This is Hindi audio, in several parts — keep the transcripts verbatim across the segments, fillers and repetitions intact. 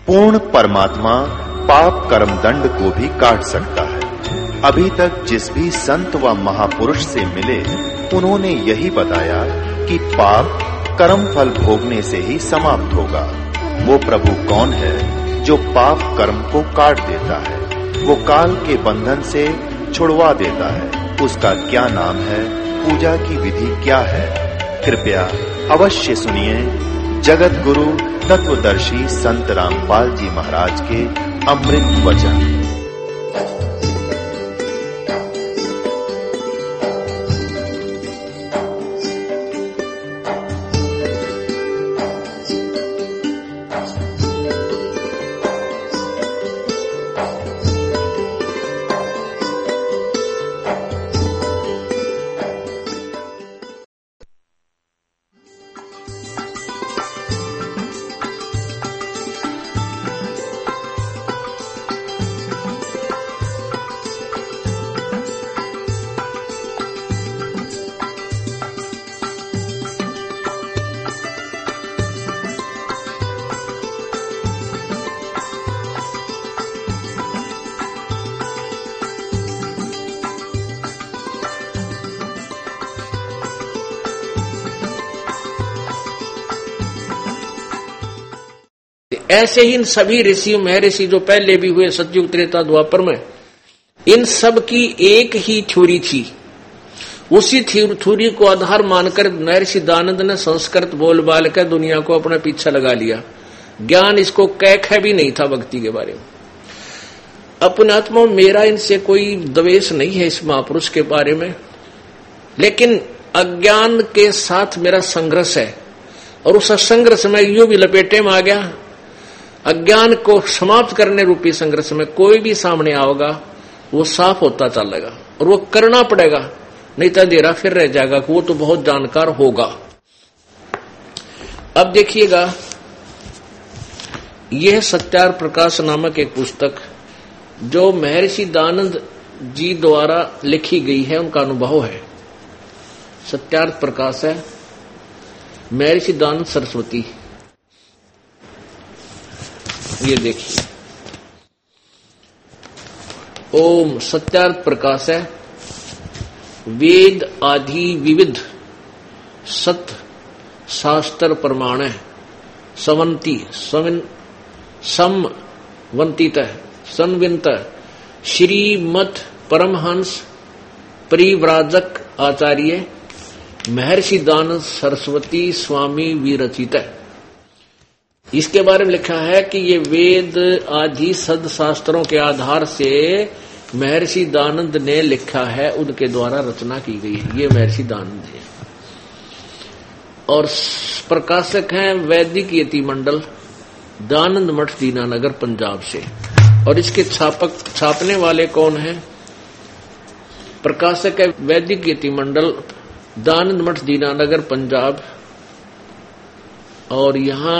पूर्ण परमात्मा पाप कर्म दंड को भी काट सकता है। अभी तक जिस भी संत व महापुरुष से मिले उन्होंने यही बताया कि पाप कर्म फल भोगने से ही समाप्त होगा। वो प्रभु कौन है जो पाप कर्म को काट देता है, वो काल के बंधन से छुड़वा देता है। उसका क्या नाम है, पूजा की विधि क्या है? कृपया अवश्य सुनिए जगत गुरु तत्वदर्शी संत रामपाल जी महाराज के अमृत वचन। ऐसे ही इन सभी ऋषियों महर्षि जो पहले भी हुए सतयुग त्रेता द्वापर में, इन सब की एक ही थ्योरी थी। उसी थ्योरी को आधार मानकर महर्षि दानंद ने संस्कृत बोल बाल कर दुनिया को अपने पीछे लगा लिया। ज्ञान इसको कैख भी नहीं था भक्ति के बारे में। अपने आत्मा मेरा इनसे कोई द्वेष नहीं है इस महापुरुष के बारे में, लेकिन अज्ञान के साथ मेरा संघर्ष है और उस संघर्ष में यूं भी लपेटे में आ गया। अज्ञान को समाप्त करने रूपी संघर्ष में कोई भी सामने आओगा वो साफ होता चलेगा और वो करना पड़ेगा, नहीं तो अंधेरा फिर रह जाएगा कि वो तो बहुत जानकार होगा। अब देखिएगा, यह सत्यार प्रकाश नामक एक पुस्तक जो महर्षि दानंद जी द्वारा लिखी गई है, उनका अनुभव है। सत्यार्थ प्रकाश है, महर्षि दानंद सरस्वती। ये देखिए, ओम सत्यार्थ प्रकाश है। वेद आदि विविध सत शास्त्र प्रमाण है। सवंती सविन समवंतित संविंत श्रीमत परमहंस परिव्राजक आचार्य महर्षि दानंद सरस्वती स्वामी विरचित है। इसके बारे में लिखा है कि ये वेद आदि सद शास्त्रों के आधार से महर्षि दानंद ने लिखा है, उनके द्वारा रचना की गई है। ये महर्षि दानंद है और प्रकाशक हैं वैदिक यति मंडल, दानंद मठ दीनानगर पंजाब से। और इसके छापक छापने वाले कौन हैं? प्रकाशक है वैदिक यति मंडल, दानंद मठ दीनानगर पंजाब। और यहां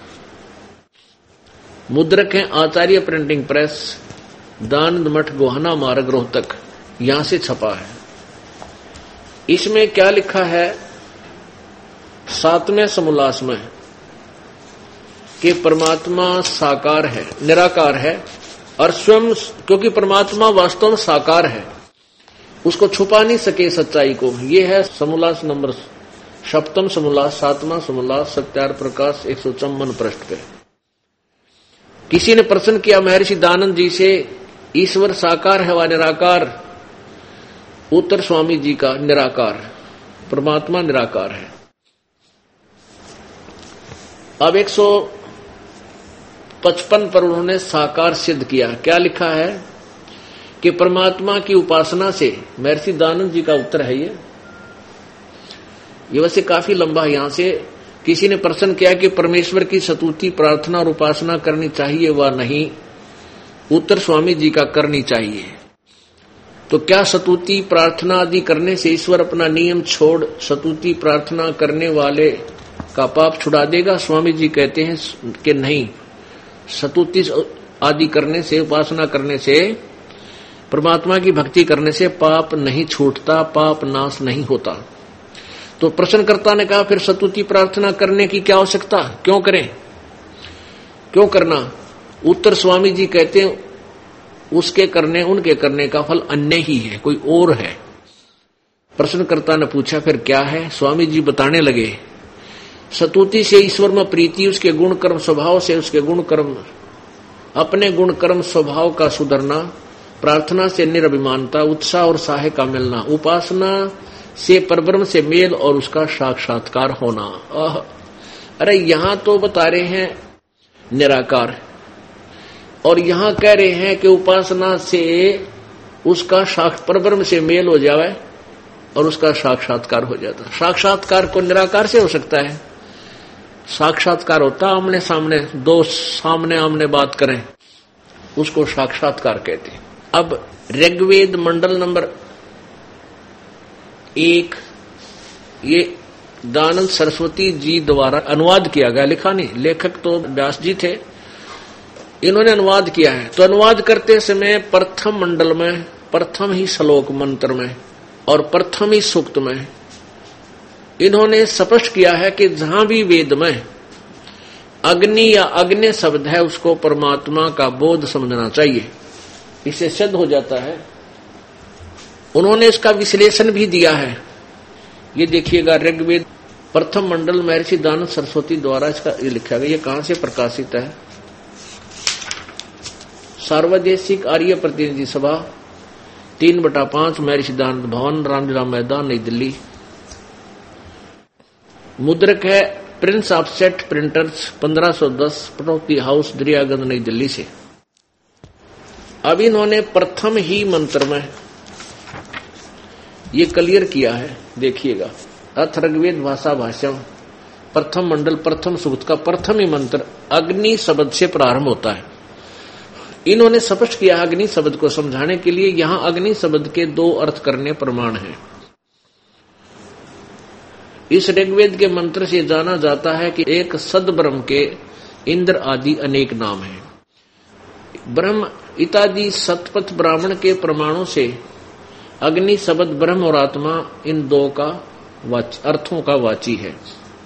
मुद्रक हैं आचार्य प्रिंटिंग प्रेस, दानंद मठ गोहाना मार्ग रोहतक, यहां से छपा है। इसमें क्या लिखा है? सातवें समोल्लास में कि परमात्मा साकार है, निराकार है और स्वयं, क्योंकि परमात्मा वास्तव में साकार है, उसको छुपा नहीं सके सच्चाई को। ये है समोल्लास नंबर सप्तम समोल्लास, सातवां समोल्लास, सत्यार्थ प्रकाश एक सौ चौवन पृष्ठ पे। किसी ने प्रश्न किया महर्षि दानंद जी से, ईश्वर साकार है व निराकार? उत्तर स्वामी जी का, निराकार, परमात्मा निराकार है। अब एक सौ पचपन पर उन्होंने साकार सिद्ध किया। क्या लिखा है कि परमात्मा की उपासना से, महर्षि दानंद जी का उत्तर है ये ये वैसे काफी लंबा है। यहां से किसी ने प्रश्न किया कि परमेश्वर की स्तुति प्रार्थना और उपासना करनी चाहिए व नहीं? उत्तर स्वामी जी का, करनी चाहिए। तो क्या स्तुति प्रार्थना आदि करने से ईश्वर अपना नियम छोड़ स्तुति प्रार्थना करने वाले का पाप छुड़ा देगा? स्वामी जी कहते हैं कि नहीं, स्तुति आदि करने से, उपासना करने से, परमात्मा की भक्ति करने से पाप नहीं छूटता, पाप नाश नहीं होता। तो प्रश्नकर्ता ने कहा फिर स्तुति प्रार्थना करने की क्या आवश्यकता, क्यों करें, क्यों करना? उत्तर स्वामी जी कहते हैं उसके करने उनके करने का फल अन्य ही है, कोई और है। प्रश्नकर्ता ने पूछा फिर क्या है? स्वामी जी बताने लगे, स्तुति से ईश्वर में प्रीति, उसके गुण कर्म स्वभाव से उसके गुण कर्म अपने गुण कर्म स्वभाव का सुधरना, प्रार्थना से निरभिमानता, उत्साह और साहे का मिलना, उपासना से परब्रह्म से मेल और उसका साक्षात्कार होना। अरे यहां तो बता रहे हैं निराकार, और यहां कह रहे हैं कि उपासना से उसका साक्ष परब्रह्म से मेल हो जाए और उसका साक्षात्कार हो जाता। साक्षात्कार को निराकार से हो सकता है? साक्षात्कार होता आमने सामने, दो सामने आमने बात करें, उसको साक्षात्कार कहते हैं। अब ऋग्वेद मंडल नंबर एक, ये दयानंद सरस्वती जी द्वारा अनुवाद किया गया, लिखा नहीं, लेखक तो व्यास जी थे, इन्होंने अनुवाद किया है। तो अनुवाद करते समय प्रथम मंडल में, प्रथम ही श्लोक मंत्र में और प्रथम ही सूक्त में इन्होंने स्पष्ट किया है कि जहां भी वेद में अग्नि या अग्नि शब्द है उसको परमात्मा का बोध समझना चाहिए, इससे सिद्ध हो जाता है। उन्होंने इसका विश्लेषण भी दिया है, ये देखिएगा ऋग्वेद प्रथम मंडल महर्षि दयानंद सरस्वती द्वारा इसका ये लिखा गया। ये कहां से प्रकाशित है? सार्वदेशिक आर्य प्रतिनिधि सभा, तीन बटा पांच, महर्षि दयानंद भवन, रामलीला मैदान, नई दिल्ली। मुद्रक है प्रिंस ऑफसेट प्रिंटर्स, पंद्रह सौ दस, पटौती हाउस, दरियागंज, नई दिल्ली से। अब इन्होंने प्रथम ही मंत्र में ये क्लियर किया है, देखिएगा। अथ ऋग्वेद भाषा भाष्यम प्रथम मंडल प्रथम सूक्त का प्रथम ही मंत्र अग्नि शब्द से प्रारंभ होता है। इन्होंने स्पष्ट किया अग्नि शब्द को समझाने के लिए यहां अग्नि शब्द के दो अर्थ करने प्रमाण हैं। इस ऋग्वेद के मंत्र से जाना जाता है कि एक सद ब्रह्म के इंद्र आदि अनेक नाम हैं। ब्रह्म इत्यादि सतपथ ब्राह्मण के प्रमाणों से अग्नि शब्द ब्रह्म और आत्मा इन दो का अर्थों का वाची है।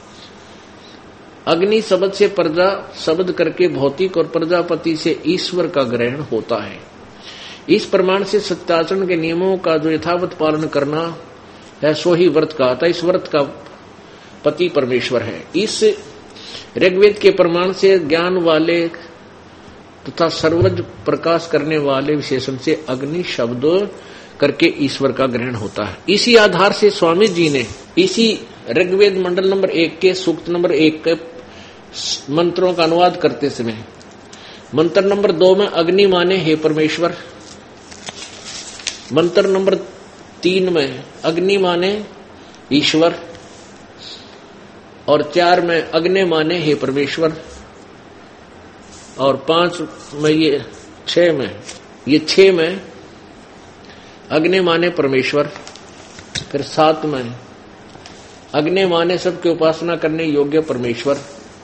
अग्नि शब्द से प्रजा शब्द करके भौतिक और प्रजापति से ईश्वर का ग्रहण होता है। इस प्रमाण से सत्याचरण के नियमों का जो यथावत पालन करना है सो ही व्रत कहता। इस व्रत का पति परमेश्वर है। इस ऋग्वेद के प्रमाण से ज्ञान वाले तथा सर्वज प्रकाश करने वाले विशेषण से अग्नि शब्द करके ईश्वर का ग्रहण होता है। इसी आधार से स्वामी जी ने इसी ऋग्वेद मंडल नंबर एक के सूक्त नंबर एक के मंत्रों का अनुवाद करते समय मंत्र नंबर दो में अग्नि माने हे परमेश्वर, मंत्र नंबर तीन में अग्नि माने ईश्वर, और चार में अग्नि माने हे परमेश्वर, और पांच में ये छह में ये छह में अग्नि माने परमेश्वर, फिर सात में अग्नि माने सबके उपासना करने योग्य परमेश्वर,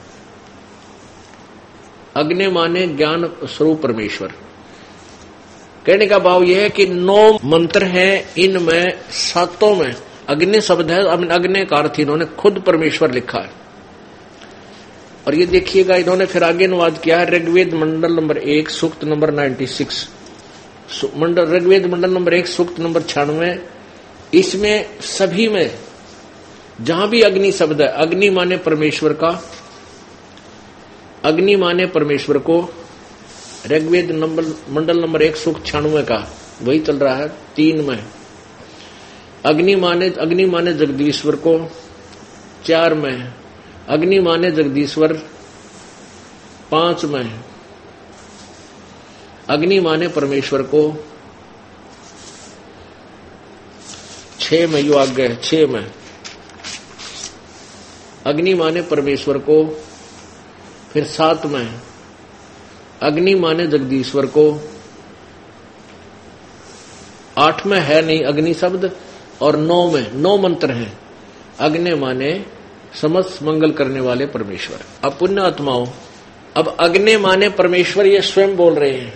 अग्नि माने ज्ञान स्वरूप परमेश्वर। कहने का भाव यह है कि नौ मंत्र हैं, इनमें सातों में अग्नि शब्द है। अग्नि का अर्थ इन्होंने खुद परमेश्वर लिखा है। और ये देखिएगा इन्होंने फिर आगे अनुवाद किया है ऋग्वेद मंडल नंबर एक सूक्त नंबर नाइन्टी सिक्स, मंडल ऋग्वेद मंडल नंबर एक सूक्त नंबर छियानवे। इसमें सभी में जहां भी अग्नि शब्द है, अग्नि माने परमेश्वर का, अग्नि माने परमेश्वर को, ऋग्वेद नंबर मंडल नंबर एक सूक्त छियानवे का वही चल रहा है। तीन में अग्नि माने अग्नि माने जगदीश्वर को, चार में अग्नि माने जगदीश्वर, पांच में अग्नि माने परमेश्वर को, छह में यो आगे है, छह में अग्नि माने परमेश्वर को, फिर सात में अग्नि माने जगदीश्वर को, आठ में है नहीं अग्नि शब्द, और नौ में नौ मंत्र हैं अग्नि माने समस्त मंगल करने वाले परमेश्वर। अब पुण्य आत्माओं, अब अग्नि माने परमेश्वर ये स्वयं बोल रहे हैं,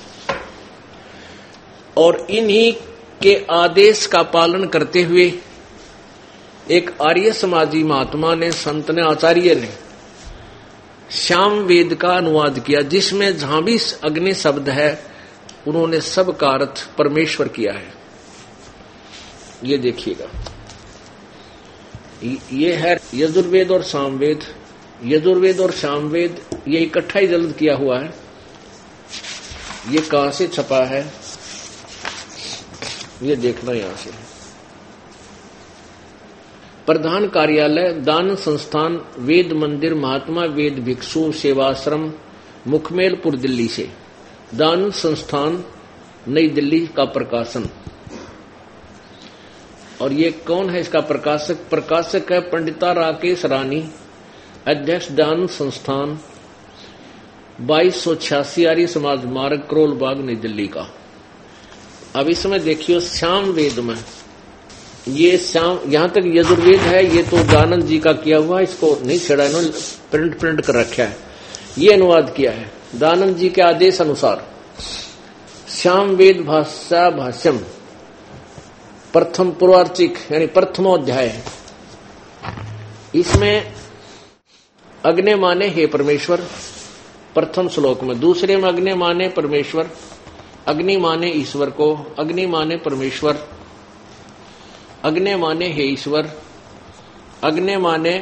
और इन्हीं के आदेश का पालन करते हुए एक आर्य समाजी महात्मा ने, संत ने, आचार्य ने श्याम वेद का अनुवाद किया, जिसमें जहां भी अग्नि शब्द है उन्होंने सब का अर्थ परमेश्वर किया है। ये देखिएगा, ये है यजुर्वेद और सामवेद। यजुर्वेद और सामवेद ये इकट्ठा ही जल्द किया हुआ है। ये कहां से छपा है ये देखना यहां से। प्रधान कार्यालय दान संस्थान वेद मंदिर महात्मा वेद भिक्षु सेवाश्रम मुखमेलपुर दिल्ली से। दान संस्थान नई दिल्ली का प्रकाशन। और ये कौन है इसका प्रकाशक? प्रकाशक है पंडिता राकेश रानी, अध्यक्ष दान संस्थान, बाईस सौ छियासी आर्य समाज मार्ग करोल बाग नई दिल्ली का। अब इसमें देखियो श्याम वेद में ये श्याम, यहां तक यजुर्वेद है ये तो दानंद जी का किया हुआ, इसको नहीं छेड़ा, इन्होंने प्रिंट प्रिंट कर रखा है। ये अनुवाद किया है दानंद जी के आदेश अनुसार। श्याम वेद भाषा भाष्यम प्रथम पूर्वार्चिक यानी प्रथमोध्याय। इसमें अग्नि माने हे परमेश्वर प्रथम श्लोक में, दूसरे में अग्नि माने परमेश्वर, अग्नि माने ईश्वर को, अग्नि माने परमेश्वर, अग्नि माने हे ईश्वर, अग्नि माने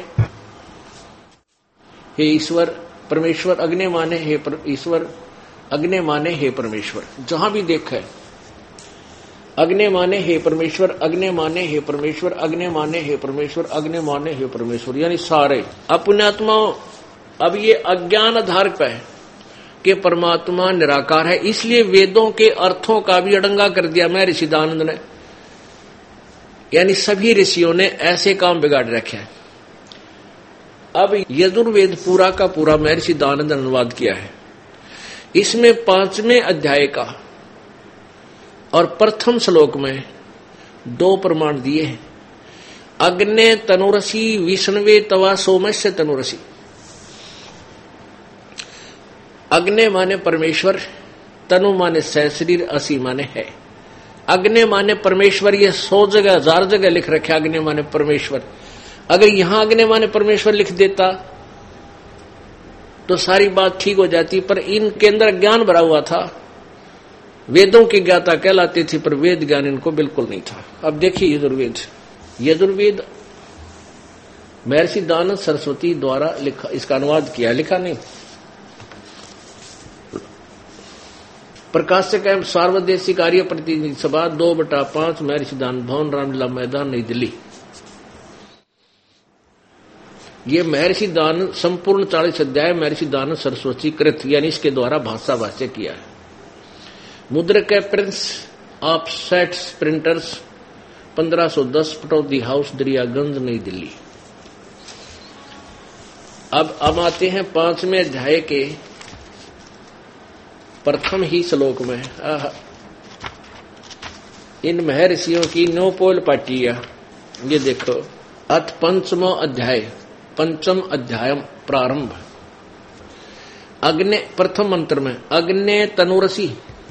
हे ईश्वर परमेश्वर, अग्नि माने हे ईश्वर, अग्नि माने हे परमेश्वर। जहां भी देखे अग्नि माने हे परमेश्वर, अग्नि माने हे परमेश्वर, अग्नि माने हे परमेश्वर, अग्नि माने हे परमेश्वर, यानी सारे अपने आत्मा। अब ये अज्ञान आधार पर है कि परमात्मा निराकार है, इसलिए वेदों के अर्थों का भी अड़ंगा कर दिया मैं ऋषि दानंद ने। यानी सभी ऋषियों ने ऐसे काम बिगाड़ रखे हैं। अब यजुर्वेद पूरा का पूरा महर्षि दानंद ने अनुवाद किया है। इसमें पांचवें अध्याय का और प्रथम श्लोक में दो प्रमाण दिए हैं। अग्ने तनुरसी विष्णवे तवा सोमस्य तनुरसी। अग्नि माने परमेश्वर, तनु माने सहशरीर, असी माने है। अग्नि माने परमेश्वर, ये सौ जगह हजार जगह लिख रखे अग्नि माने परमेश्वर। अगर यहां अग्नि माने परमेश्वर लिख देता तो सारी बात ठीक हो जाती, पर इनके अंदर ज्ञान भरा हुआ था, वेदों की ज्ञाता कहलाती थी, पर वेद ज्ञान इनको बिल्कुल नहीं था। अब देखिए यजुर्वेद। यजुर्वेद महर्षि दानंद सरस्वती द्वारा लिखा, इसका अनुवाद किया, लिखा नहीं। प्रकाशक एवं सार्वदेशिक कार्य प्रतिनिधि सभा दो बटा पांच महर्षि दानंद भवन रामलीला मैदान नई दिल्ली। ये महर्षि दानंद संपूर्ण चालीस अध्याय महर्षि दानंद सरस्वती कृत यानी इसके द्वारा भाषा भाष्य किया है। मुद्रक है प्रिंस ऑफ सेट्स प्रिंटर्स पंद्रह सौ दस पटौदी हाउस दरियागंज नई दिल्ली। अब अब आते हैं पांचवें अध्याय के प्रथम ही श्लोक में। इन महर्षियों की नौपोल पाटिया। ये देखो अथ पंचमो अध्याय, पंचम अध्याय प्रारंभ। अग्नि प्रथम मंत्र में अग्नि तनुरसी,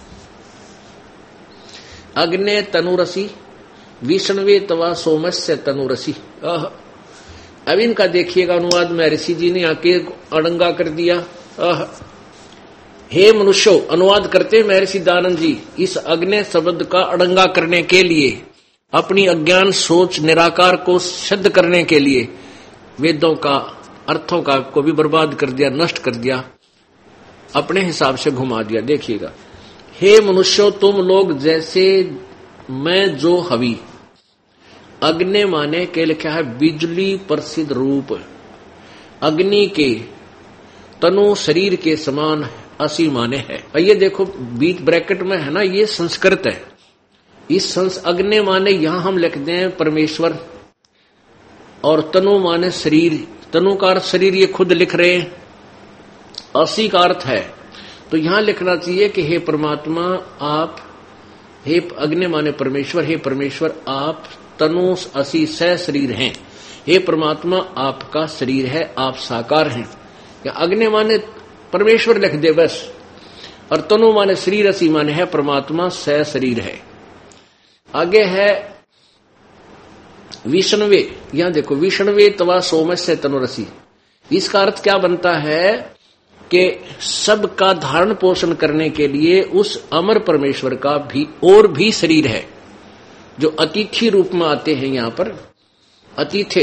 अग्नि तनुरसी विष्णवे तवा सोमस्य तनुरसी। अब इनका देखिएगा अनुवाद महर्षि जी ने आके अड़ंगा कर दिया। अह हे मनुष्यों, अनुवाद करते महर्षि दानंद जी इस अग्नि शब्द का अड़ंगा करने के लिए, अपनी अज्ञान सोच निराकार को सिद्ध करने के लिए वेदों का अर्थों का को भी बर्बाद कर दिया, नष्ट कर दिया, अपने हिसाब से घुमा दिया। देखिएगा, हे मनुष्यों तुम लोग जैसे मैं जो हवि। अग्नि माने के लिखा है बिजली प्रसिद्ध रूप, अग्नि के तनु शरीर के समान असी माने है। ये देखो बीच ब्रैकेट में है ना, ये संस्कृत है। इस संस अग्नि माने यहां हम लिख दें परमेश्वर, और तनु माने शरीर, तनु का अर्थ शरीर ये खुद लिख रहे हैं, असी का अर्थ है। तो यहां लिखना चाहिए कि हे परमात्मा आप, हे अग्नि माने परमेश्वर, हे परमेश्वर आप तनु असी सह शरीर हैं। हे परमात्मा आपका शरीर है, आप साकार हैं। या अग्नि माने परमेश्वर लिख दे बस, और तनु माने शरीर, असी माने है परमात्मा सह शरीर है। आगे है विष्णवे। यहां देखो विष्णवे तवा सोमस्य तनुरसी। इसका अर्थ क्या बनता है कि सबका धारण पोषण करने के लिए उस अमर परमेश्वर का भी और भी शरीर है, जो अतिथि रूप में आते हैं। यहां पर अतिथि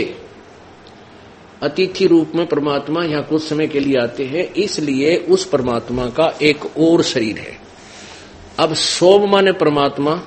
अतिथि रूप में परमात्मा यहां कुछ समय के लिए आते हैं, इसलिए उस परमात्मा का एक और शरीर है। अब सोम माने परमात्मा,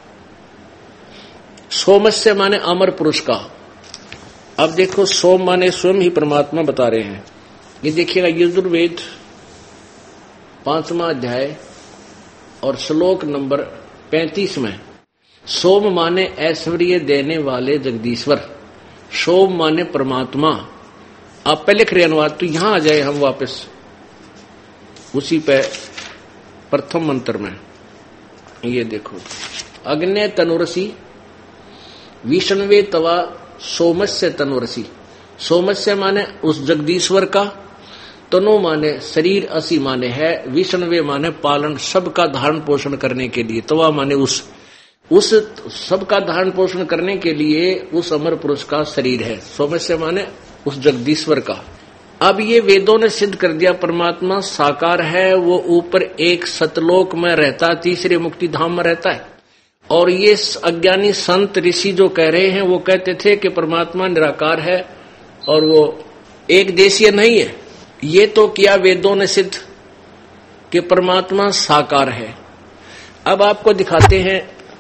सोमस्य माने अमर पुरुष का। अब देखो सोम माने स्वयं ही परमात्मा बता रहे हैं। ये देखिएगा यजुर्वेद पांचवा अध्याय और श्लोक नंबर पैंतीस में सोम माने ऐश्वर्य देने वाले जगदीश्वर, सोम माने परमात्मा। आप पहले लिख रहे अनुवाद, तो यहां आ जाए हम वापस उसी पे प्रथम मंत्र में। ये देखो अग्ने तनुरसी विष्णवे तवा सोमस्य तनुरसी। सोमस्य माने उस जगदीश्वर का, तनु माने शरीर, असी माने है, विष्णवे माने पालन, सबका धारण पोषण करने के लिए, तवा माने उस उस सबका धारण पोषण करने के लिए उस अमर पुरुष का शरीर है। सोमस्य माने उस जगदीश्वर का। अब ये वेदों ने सिद्ध कर दिया परमात्मा साकार है, वो ऊपर एक सतलोक में रहता, तीसरे मुक्ति धाम में रहता है। और ये अज्ञानी संत ऋषि जो कह रहे हैं वो कहते थे कि परमात्मा निराकार है और वो एक देशीय नहीं है। ये तो किया वेदों ने सिद्ध कि परमात्मा साकार है। अब आपको दिखाते हैं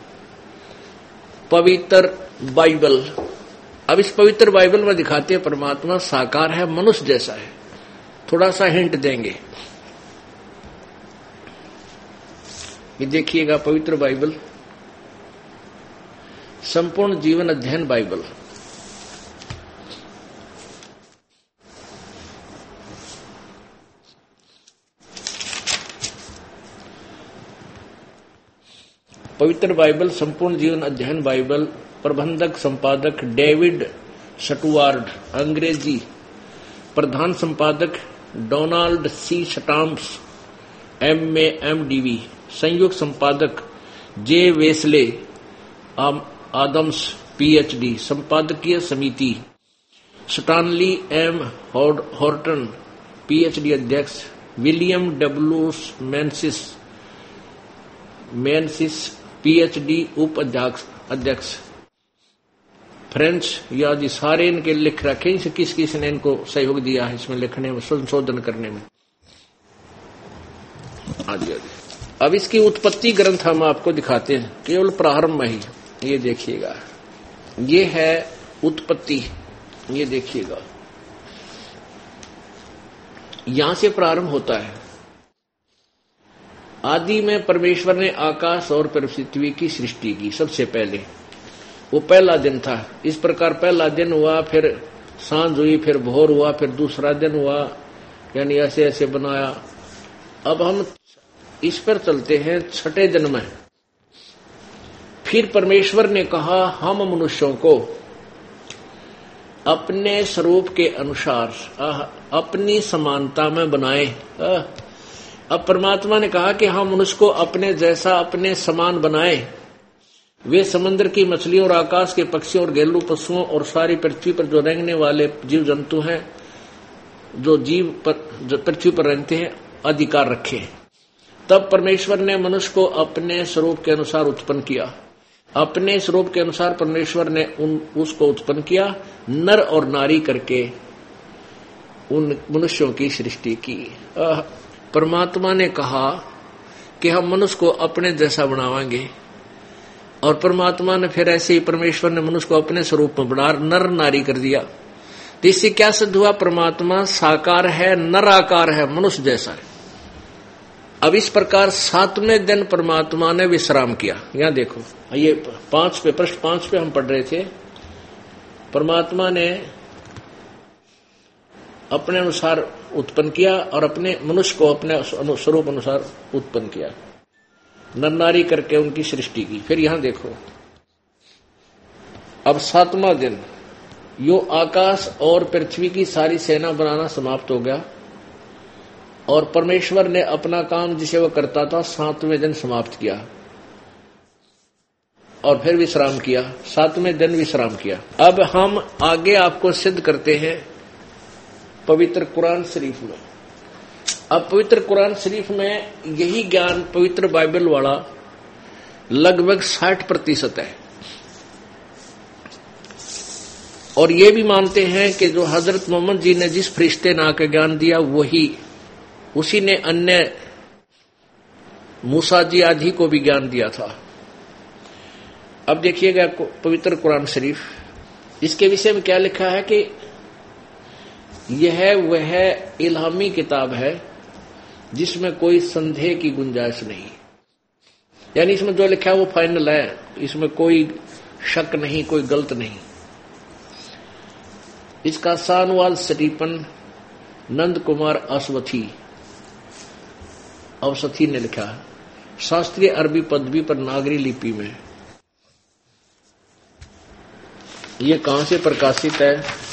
पवित्र बाइबल। अब इस पवित्र बाइबल में दिखाते हैं परमात्मा साकार है, मनुष्य जैसा है। थोड़ा सा हिंट देंगे, ये देखिएगा पवित्र बाइबल, संपूर्ण जीवन अध्ययन बाइबल। पवित्र बाइबल संपूर्ण जीवन अध्ययन बाइबल, प्रबंधक संपादक डेविड स्टुअर्ट, अंग्रेजी, प्रधान संपादक Donald C Stamps, M A M D V, संयुक्त संपादक जे वेस्ले आदम्स, पीएचडी, संपादकीय समिति स्टानली एम हॉर्टन, पीएचडी अध्यक्ष, William W Menzies Menzies PhD उप अध्यक्ष, फ्रेंच। यादि सारे इनके लिख रखे, इनसे किस किस ने इनको सहयोग दिया है इसमें लिखने में, संशोधन करने में, आदि आदि। अब इसकी उत्पत्ति ग्रंथ हम आपको दिखाते हैं, केवल प्रारंभ में ही। ये देखिएगा, ये है उत्पत्ति, ये देखिएगा यहां से प्रारंभ होता है। आदि में परमेश्वर ने आकाश और पृथ्वी की सृष्टि की। सबसे पहले वो पहला दिन था। इस प्रकार पहला दिन हुआ, फिर सांझ हुई, फिर भोर हुआ, फिर दूसरा दिन हुआ, यानी ऐसे ऐसे बनाया। अब हम इस पर चलते हैं छठे दिन में। फिर परमेश्वर ने कहा हम मनुष्यों को अपने स्वरूप के अनुसार अपनी समानता में बनाए। अब परमात्मा ने कहा कि हम मनुष्य को अपने जैसा, अपने समान बनाए। वे समुद्र की मछलियों और आकाश के पक्षियों और घरेलू पशुओं और सारी पृथ्वी पर जो रेंगने वाले जीव जंतु हैं, जो जीव पर जो पृथ्वी पर रहते हैं, अधिकार रखे। तब परमेश्वर ने मनुष्य को अपने स्वरूप के अनुसार उत्पन्न किया। अपने स्वरूप के अनुसार परमेश्वर ने उन उसको उत्पन्न किया, नर और नारी करके उन मनुष्यों की सृष्टि की। परमात्मा ने कहा कि हम मनुष्य को अपने जैसा बनावांगे, और परमात्मा ने फिर ऐसे ही परमेश्वर ने मनुष्य को अपने स्वरूप में बना नर नारी कर दिया। तो इससे क्या सिद्ध हुआ? परमात्मा साकार है, नर आकार है, मनुष्य जैसा है। अब इस प्रकार सातवें दिन परमात्मा ने विश्राम किया। यहां देखो, ये पांच पे पृष्ठ पांच पे हम पढ़ रहे थे। परमात्मा ने अपने अनुसार उत्पन्न किया और अपने मनुष्य को अपने स्वरूप अनुसार उत्पन्न किया, नर नारी करके उनकी सृष्टि की। फिर यहां देखो, अब सातवां दिन, यो आकाश और पृथ्वी की सारी सेना बनाना समाप्त हो गया, और परमेश्वर ने अपना काम जिसे वह करता था सातवें दिन समाप्त किया, और फिर विश्राम किया। सातवें दिन विश्राम किया। अब हम आगे आपको सिद्ध करते हैं पवित्र कुरान शरीफ में। अब पवित्र कुरान शरीफ में यही ज्ञान पवित्र बाइबल वाला लगभग साठ प्रतिशत है। और ये भी मानते हैं कि जो हजरत मोहम्मद जी ने जिस फरिश्ते ने आकर ज्ञान दिया वही उसी ने अन्य मूसा जी आदि को भी ज्ञान दिया था। अब देखिएगा पवित्र कुरान शरीफ, इसके विषय में क्या लिखा है कि यह वह इल्हामी किताब है जिसमें कोई संदेह की गुंजाइश नहीं, यानी इसमें जो लिखा है वो फाइनल है, इसमें कोई शक नहीं, कोई गलत नहीं। इसका सानवाल स्टीफन नंद कुमार अश्वथी अवसथी ने लिखा है, शास्त्रीय अरबी पदवी पर नागरी लिपि में। ये कहां से प्रकाशित है?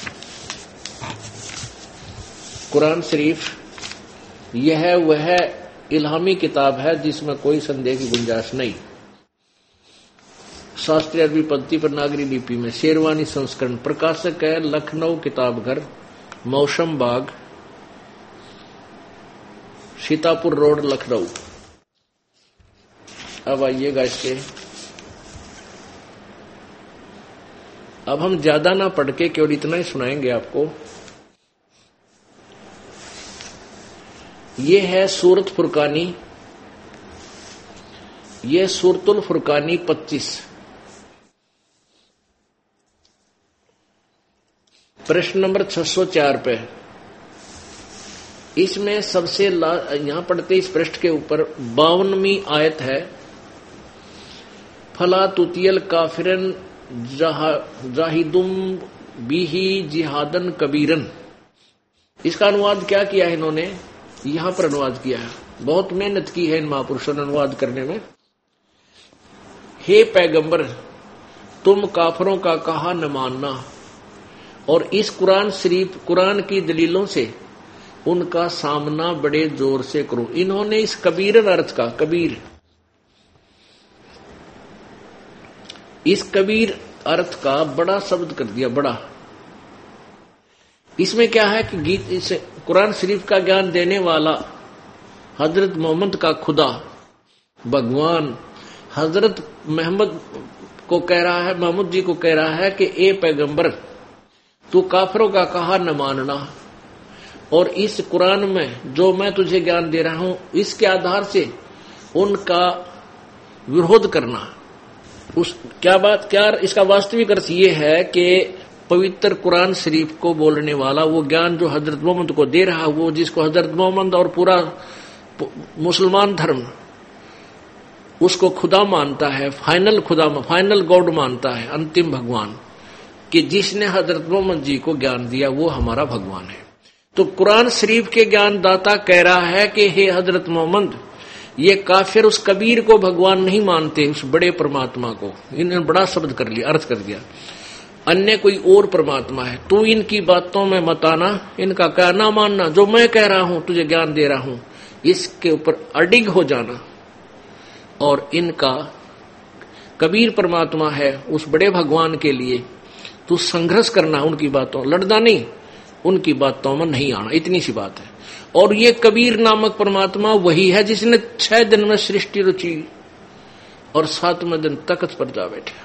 कुरान शरीफ यह वह इल्हामी किताब है जिसमें कोई संदेह की गुंजाइश नहीं। शास्त्रीय अरबी पद्धति पर नागरी लिपि में, शेरवानी संस्करण, प्रकाशक है लखनऊ किताबघर, मौसम बाग, सीतापुर रोड, लखनऊ। अब आइएगा इसके, अब हम ज्यादा ना पढ़ के केवल इतना ही सुनाएंगे आपको। ये है सूरत फुरकानी, ये सूरतुल फुरकानी पच्चीस, प्रश्न नंबर छह सौ चार पे। इसमें सबसे यहां पढ़ते इस पृष्ठ के ऊपर बावनवीं आयत है, फला तुतियल काफिरन जाहिदुम बिही जिहादन कबीरन। इसका अनुवाद क्या किया है इन्होंने? यहां पर अनुवाद किया है, बहुत मेहनत की है इन महापुरुषों ने अनुवाद करने में। हे पैगंबर, तुम काफरों का कहा न मानना और इस कुरान शरीफ कुरान की दलीलों से उनका सामना बड़े जोर से करो। इन्होंने इस कबीरन अर्थ का, कबीर इस कबीर अर्थ का बड़ा शब्द कर दिया, बड़ा। इसमें क्या है कि गीत इस कुरान शरीफ का ज्ञान देने वाला हजरत मोहम्मद का खुदा भगवान हजरत मोहम्मद को कह रहा है, मोहम्मद जी को कह रहा है कि ए पैगंबर, तू काफिरों का कहा न मानना और इस कुरान में जो मैं तुझे ज्ञान दे रहा हूं इसके आधार से उनका विरोध करना। उस क्या बात क्या इसका वास्तविक अर्थ ये है कि पवित्र कुरान शरीफ को बोलने वाला वो ज्ञान जो हजरत मोहम्मद को दे रहा, वो जिसको हजरत मोहम्मद और पूरा मुसलमान धर्म उसको खुदा मानता है, फाइनल खुदा, फाइनल गॉड मानता है, अंतिम भगवान, कि जिसने हजरत मोहम्मद जी को ज्ञान दिया वो हमारा भगवान है। तो कुरान शरीफ के ज्ञान दाता कह रहा है कि हे हजरत मोहम्मद, ये काफिर उस कबीर को भगवान नहीं मानते, उस बड़े परमात्मा को। इन्होंने बड़ा शब्द कर लिया, अर्थ कर दिया, अन्य कोई और परमात्मा है, तू इनकी बातों में मत आना, इनका कहना मानना, जो मैं कह रहा हूं तुझे ज्ञान दे रहा हूं इसके ऊपर अडिग हो जाना। और इनका कबीर परमात्मा है, उस बड़े भगवान के लिए तू संघर्ष करना, उनकी बातों, लड़ना नहीं, उनकी बातों में नहीं आना, इतनी सी बात है। और ये कबीर नामक परमात्मा वही है जिसने छह दिन में सृष्टि रची और सातवें दिन तख्त पर जा बैठा।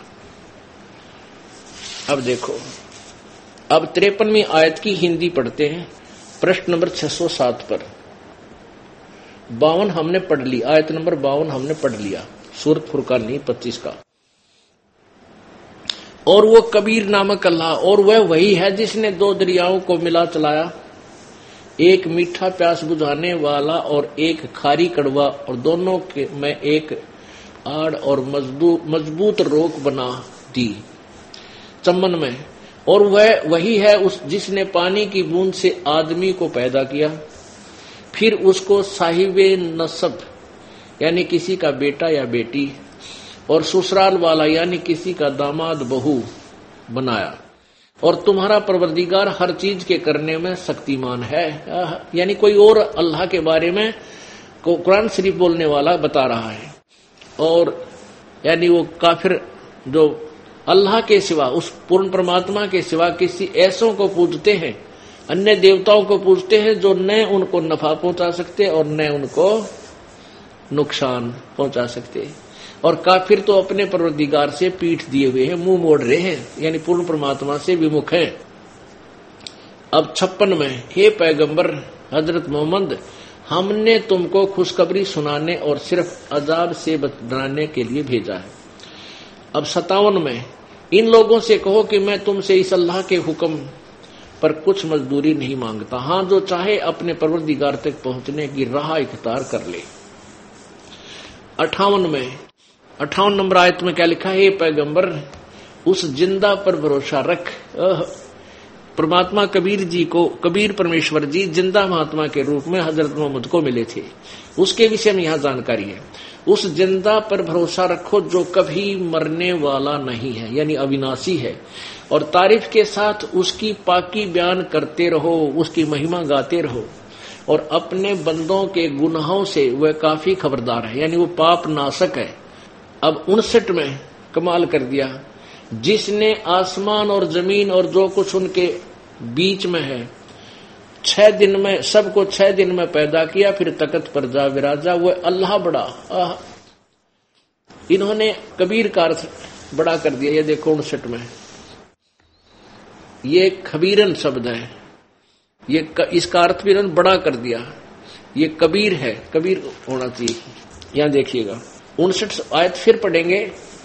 अब देखो, अब तिरपनवीं आयत की हिंदी पढ़ते हैं, प्रश्न नंबर छह सौ सात पर। बावन हमने पढ़ ली, आयत नंबर बावन हमने पढ़ लिया, सूरत फुरकानी पच्चीस का। और वो कबीर नामक अल्लाह, और वह वही है जिसने दो दरियाओं को मिला चलाया, एक मीठा प्यास बुझाने वाला और एक खारी कड़वा, और दोनों के में एक आड़ और मजबूत रोक बना दी चमन में। और वह वही है उस जिसने पानी की बूंद से आदमी को पैदा किया, फिर उसको साहिबे नसब यानी किसी का बेटा या बेटी, और ससुराल वाला यानी किसी का दामाद बहू बनाया। और तुम्हारा परवरदिगार हर चीज के करने में शक्तिमान है, यानी कोई और अल्लाह के बारे में कुरान शरीफ बोलने वाला बता रहा है। और यानी वो काफिर जो अल्लाह के सिवा, उस पूर्ण परमात्मा के सिवा किसी ऐसों को पूजते हैं अन्य देवताओं को पूजते हैं जो न उनको नफा पहुंचा सकते और न उनको नुकसान पहुंचा सकते। और काफिर तो अपने परवरदिगार से पीठ दिए हुए हैं, मुंह मोड़ रहे हैं, यानी पूर्ण परमात्मा से विमुख हैं। अब छप्पन में, हे पैगंबर हजरत मोहम्मद, हमने तुमको खुशखबरी सुनाने और सिर्फ अजाब से डराने के लिए भेजा है। अब सतावन में, इन लोगों से कहो कि मैं तुमसे इस अल्लाह के हुक्म पर कुछ मजदूरी नहीं मांगता। हाँ, जो चाहे अपने परवरदिगार तक पहुंचने की राह इख्तियार कर ले। अट्ठावन में, अट्ठावन नंबर आयत में क्या लिखा है? पैगंबर, उस जिंदा पर भरोसा रख। परमात्मा कबीर जी को, कबीर परमेश्वर जी जिंदा महात्मा के रूप में हजरत मोहम्मद को मिले थे, उसके विषय में यहां जानकारी है। उस जिंदा पर भरोसा रखो जो कभी मरने वाला नहीं है, यानी अविनाशी है, और तारीफ के साथ उसकी पाकी बयान करते रहो, उसकी महिमा गाते रहो, और अपने बंदों के गुनाहों से वह काफी खबरदार है, यानी वो पाप नाशक है। अब उनसठ में कमाल कर दिया, जिसने आसमान और जमीन और जो कुछ उनके बीच में है छह दिन में, सबको छह दिन में पैदा किया, फिर तख्त पर जा विराजा, वह अल्लाह बड़ा। आह, इन्होंने कबीर का अर्थ बड़ा कर दिया। ये देखो उनसठ में, ये खबीरन शब्द है, ये क, इसका अर्थ भी इन्होंने बड़ा कर दिया। ये कबीर है, कबीर होना चाहिए। यहां देखिएगा उनसठ आयत फिर पढ़ेंगे,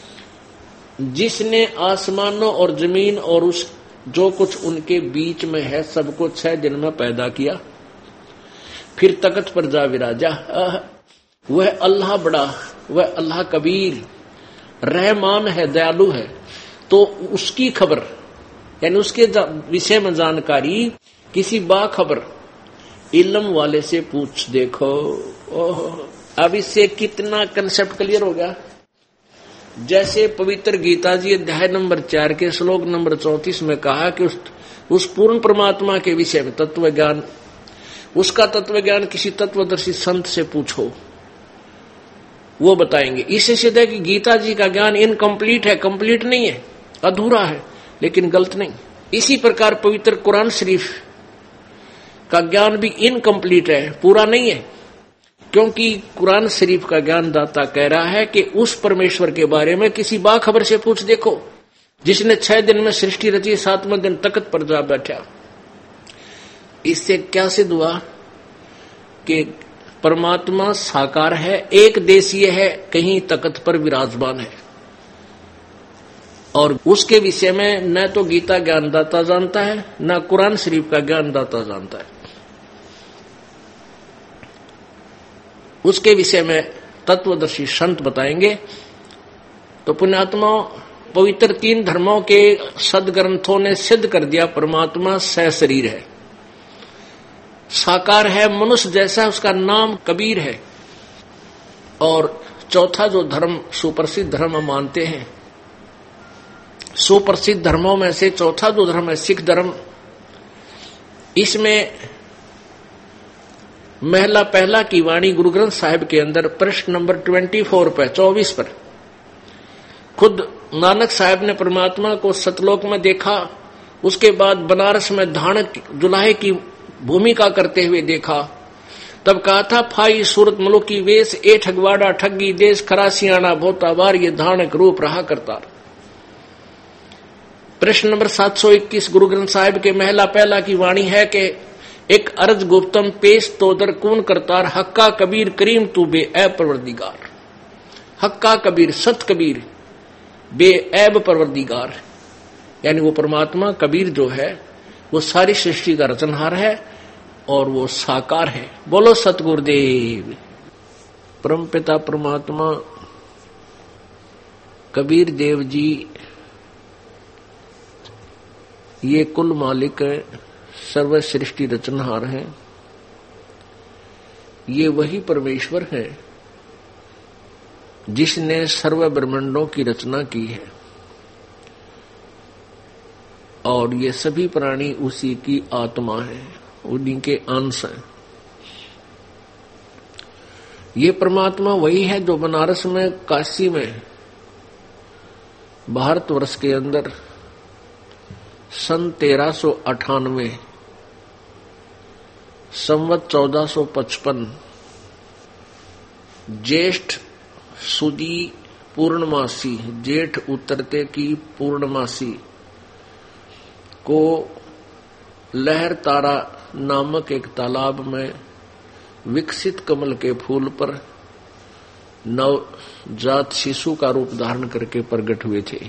जिसने आसमानों और जमीन और उस जो कुछ उनके बीच में है सबको छह दिन में पैदा किया, फिर तख्त पर जा विराजा। वह अल्लाह बड़ा, वह अल्लाह कबीर, रहमान है, दयालु है। तो उसकी खबर, यानी उसके विषय में जानकारी किसी बाखबर इल्म वाले से पूछ देखो। ओह, अब इससे कितना कंसेप्ट क्लियर हो गया। जैसे पवित्र गीता जी अध्याय नंबर चार के श्लोक नंबर चौंतीस में कहा कि उस, उस पूर्ण परमात्मा के विषय में तत्व ज्ञान, उसका तत्व ज्ञान किसी तत्वदर्शी संत से पूछो, वो बताएंगे। इससे सिद्ध है कि गीता जी का ज्ञान इनकम्प्लीट है, कंप्लीट नहीं है, अधूरा है, लेकिन गलत नहीं। इसी प्रकार पवित्र कुरान शरीफ का ज्ञान भी इनकम्प्लीट है, पूरा नहीं है, क्योंकि कुरान शरीफ का ज्ञान दाता कह रहा है कि उस परमेश्वर के बारे में किसी बाखबर से पूछ देखो, जिसने छह दिन में सृष्टि रची, सातवें दिन तख्त पर जा बैठा। इससे क्या सिद्ध हुआ कि परमात्मा साकार है, एक देशीय है, कहीं तख्त पर विराजमान है, और उसके विषय में न तो गीता ज्ञानदाता जानता है, न कुरान शरीफ का ज्ञानदाता जानता है। उसके विषय में तत्वदर्शी संत बताएंगे। तो पुण्यात्मा, पवित्र तीन धर्मों के सदग्रंथों ने सिद्ध कर दिया परमात्मा सशरीर है, साकार है, मनुष्य जैसा, उसका नाम कबीर है। और चौथा जो धर्म सुप्रसिद्ध धर्म मानते हैं, सुप्रसिद्ध धर्मों में से चौथा जो धर्म है सिख धर्म, इसमें महला पहला की वाणी गुरु ग्रंथ साहिब के अंदर प्रश्न नंबर चौबीस पर चौबीस पर खुद नानक साहब ने परमात्मा को सतलोक में देखा, उसके बाद बनारस में धानक जुलाहे की भूमिका करते हुए देखा। तब कहा था, फाई सूरत मलुकी वेश, ए ठगवाड़ा ठगी देश, खरासियाना भोतावार, ये धानक रूप रहा करता। प्रश्न नंबर सात सौ इक्कीस गुरु ग्रंथ साहिब के महला पहला की वाणी है कि एक अर्ज गुप्तम पेश तो दर कौन करतार, हक्का कबीर करीम तू बे ऐब परवरदिगार। हक्का कबीर, सत कबीर, बे ऐब परवरदिगार, यानी वो परमात्मा कबीर जो है वो सारी सृष्टि का रचनहार है और वो साकार है। बोलो सतगुरुदेव। परमपिता परमात्मा कबीर देव जी ये कुल मालिक है, सर्व सृष्टि रचनहार है। ये वही परमेश्वर है जिसने सर्व ब्रह्मांडों की रचना की है, और ये सभी प्राणी उसी की आत्मा है, उन्हीं के अंश हैं। ये परमात्मा वही है जो बनारस में, काशी में, भारतवर्ष के अंदर सन तेरह सौ अठानवे संवत चौदह सौ पचपन ज्येष्ठ सुदी पूर्णमासी, जेठ उतरते की पूर्णमासी को लहर तारा नामक एक तालाब में विकसित कमल के फूल पर नवजात शिशु का रूप धारण करके प्रकट हुए थे।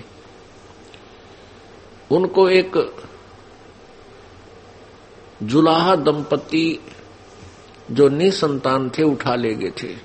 उनको एक जुलाहा दंपति जो निसंतान थे उठा ले गए थे।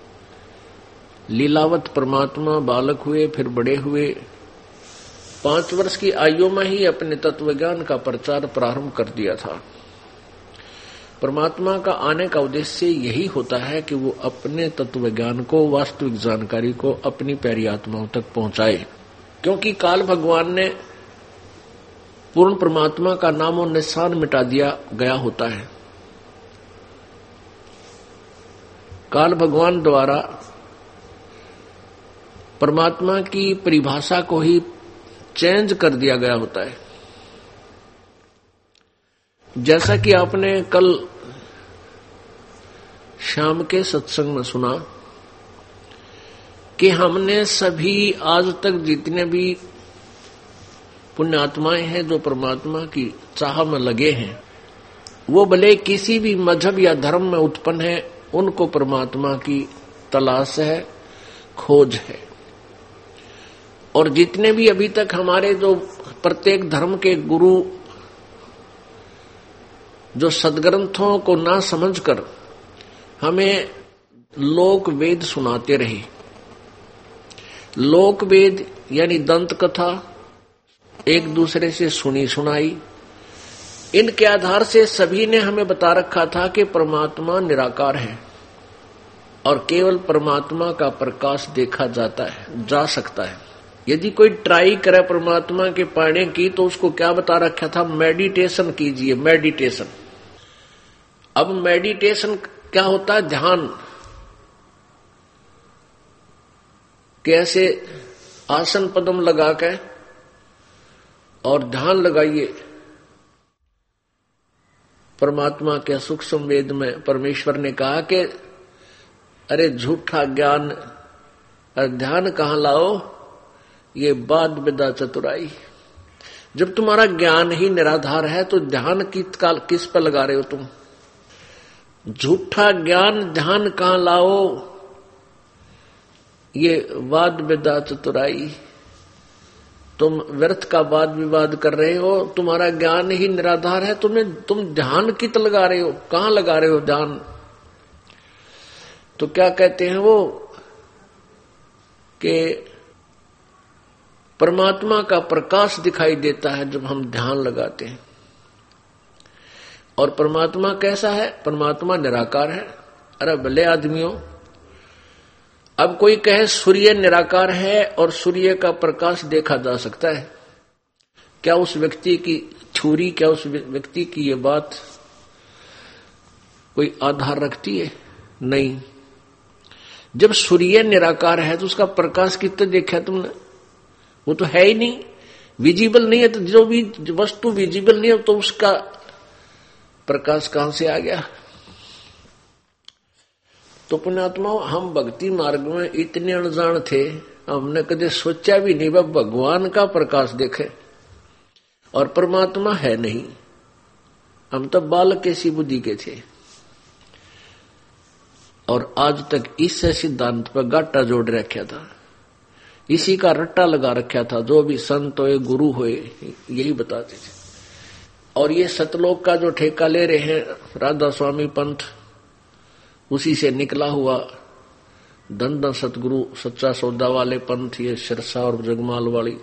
लीलावत परमात्मा बालक हुए, फिर बड़े हुए। पांच वर्ष की आयु में ही अपने तत्वज्ञान का प्रचार प्रारंभ कर दिया था। परमात्मा का आने का उद्देश्य यही होता है कि वो अपने तत्वज्ञान को, वास्तविक जानकारी को अपनी प्यारी आत्माओं तक पहुंचाए, क्योंकि काल भगवान ने पूर्ण परमात्मा का नाम और निशान मिटा दिया गया होता है। काल भगवान द्वारा परमात्मा की परिभाषा को ही चेंज कर दिया गया होता है। जैसा कि आपने कल शाम के सत्संग में सुना कि हमने सभी आज तक जितने भी पुण्यात्माएं हैं जो परमात्मा की चाह में लगे हैं, वो भले किसी भी मजहब या धर्म में उत्पन्न है, उनको परमात्मा की तलाश है, खोज है। और जितने भी अभी तक हमारे जो प्रत्येक धर्म के गुरु जो सदग्रंथों को ना समझकर हमें लोक वेद सुनाते रहे, लोक वेद यानी दंत कथा एक दूसरे से सुनी सुनाई, इनके आधार से सभी ने हमें बता रखा था कि परमात्मा निराकार है और केवल परमात्मा का प्रकाश देखा जाता है, जा सकता है। यदि कोई ट्राई करे परमात्मा के पाने की तो उसको क्या बता रखा था? मेडिटेशन कीजिए, मेडिटेशन। अब मेडिटेशन क्या होता है? ध्यान। कैसे? आसन पद्म लगा के और ध्यान लगाइए। परमात्मा के सूक्ष्म वेद में परमेश्वर ने कहा कि अरे झूठा ज्ञान और ध्यान कहां लाओ, ये बात विदा चतुराई। जब तुम्हारा ज्ञान ही निराधार है तो ध्यान किस पर लगा रहे हो तुम? झूठा ज्ञान ध्यान कहां लाओ, ये वाद विदा चतुराई। तुम व्यर्थ का वाद विवाद कर रहे हो, तुम्हारा ज्ञान ही निराधार है, तुम्हें तुम ध्यान कित लगा रहे हो, कहां लगा रहे हो ध्यान? तो क्या कहते हैं वो कि परमात्मा का प्रकाश दिखाई देता है जब हम ध्यान लगाते हैं। और परमात्मा कैसा है? परमात्मा निराकार है। अरे भले आदमियों, अब कोई कहे सूर्य निराकार है और सूर्य का प्रकाश देखा जा सकता है, क्या उस व्यक्ति की थ्योरी, क्या उस व्यक्ति की ये बात कोई आधार रखती है? नहीं। जब सूर्य निराकार है तो उसका प्रकाश कितना देखा तुमने? वो तो है ही नहीं, विजिबल नहीं है। तो जो भी वस्तु विजिबल नहीं है तो उसका प्रकाश कहां से आ गया? तो पुण्यात्माओं, हम भक्ति मार्ग में इतने अनजान थे, हमने कभी सोचा भी नहीं वह भगवान का प्रकाश देखे और परमात्मा है नहीं। हम तो बालक के सी बुद्धि के थे और आज तक इस सिद्धांत पर गाटा जोड़ रखा था, इसी का रट्टा लगा रखा था। जो भी संत होए, गुरु होए, यही बताते थे। और ये सतलोक का जो ठेका ले रहे हैं राधा स्वामी पंथ, उसी से निकला हुआ धन धन सतगुरु सच्चा सौदा वाले पंथ, ये सिरसा और जगमाल वाली,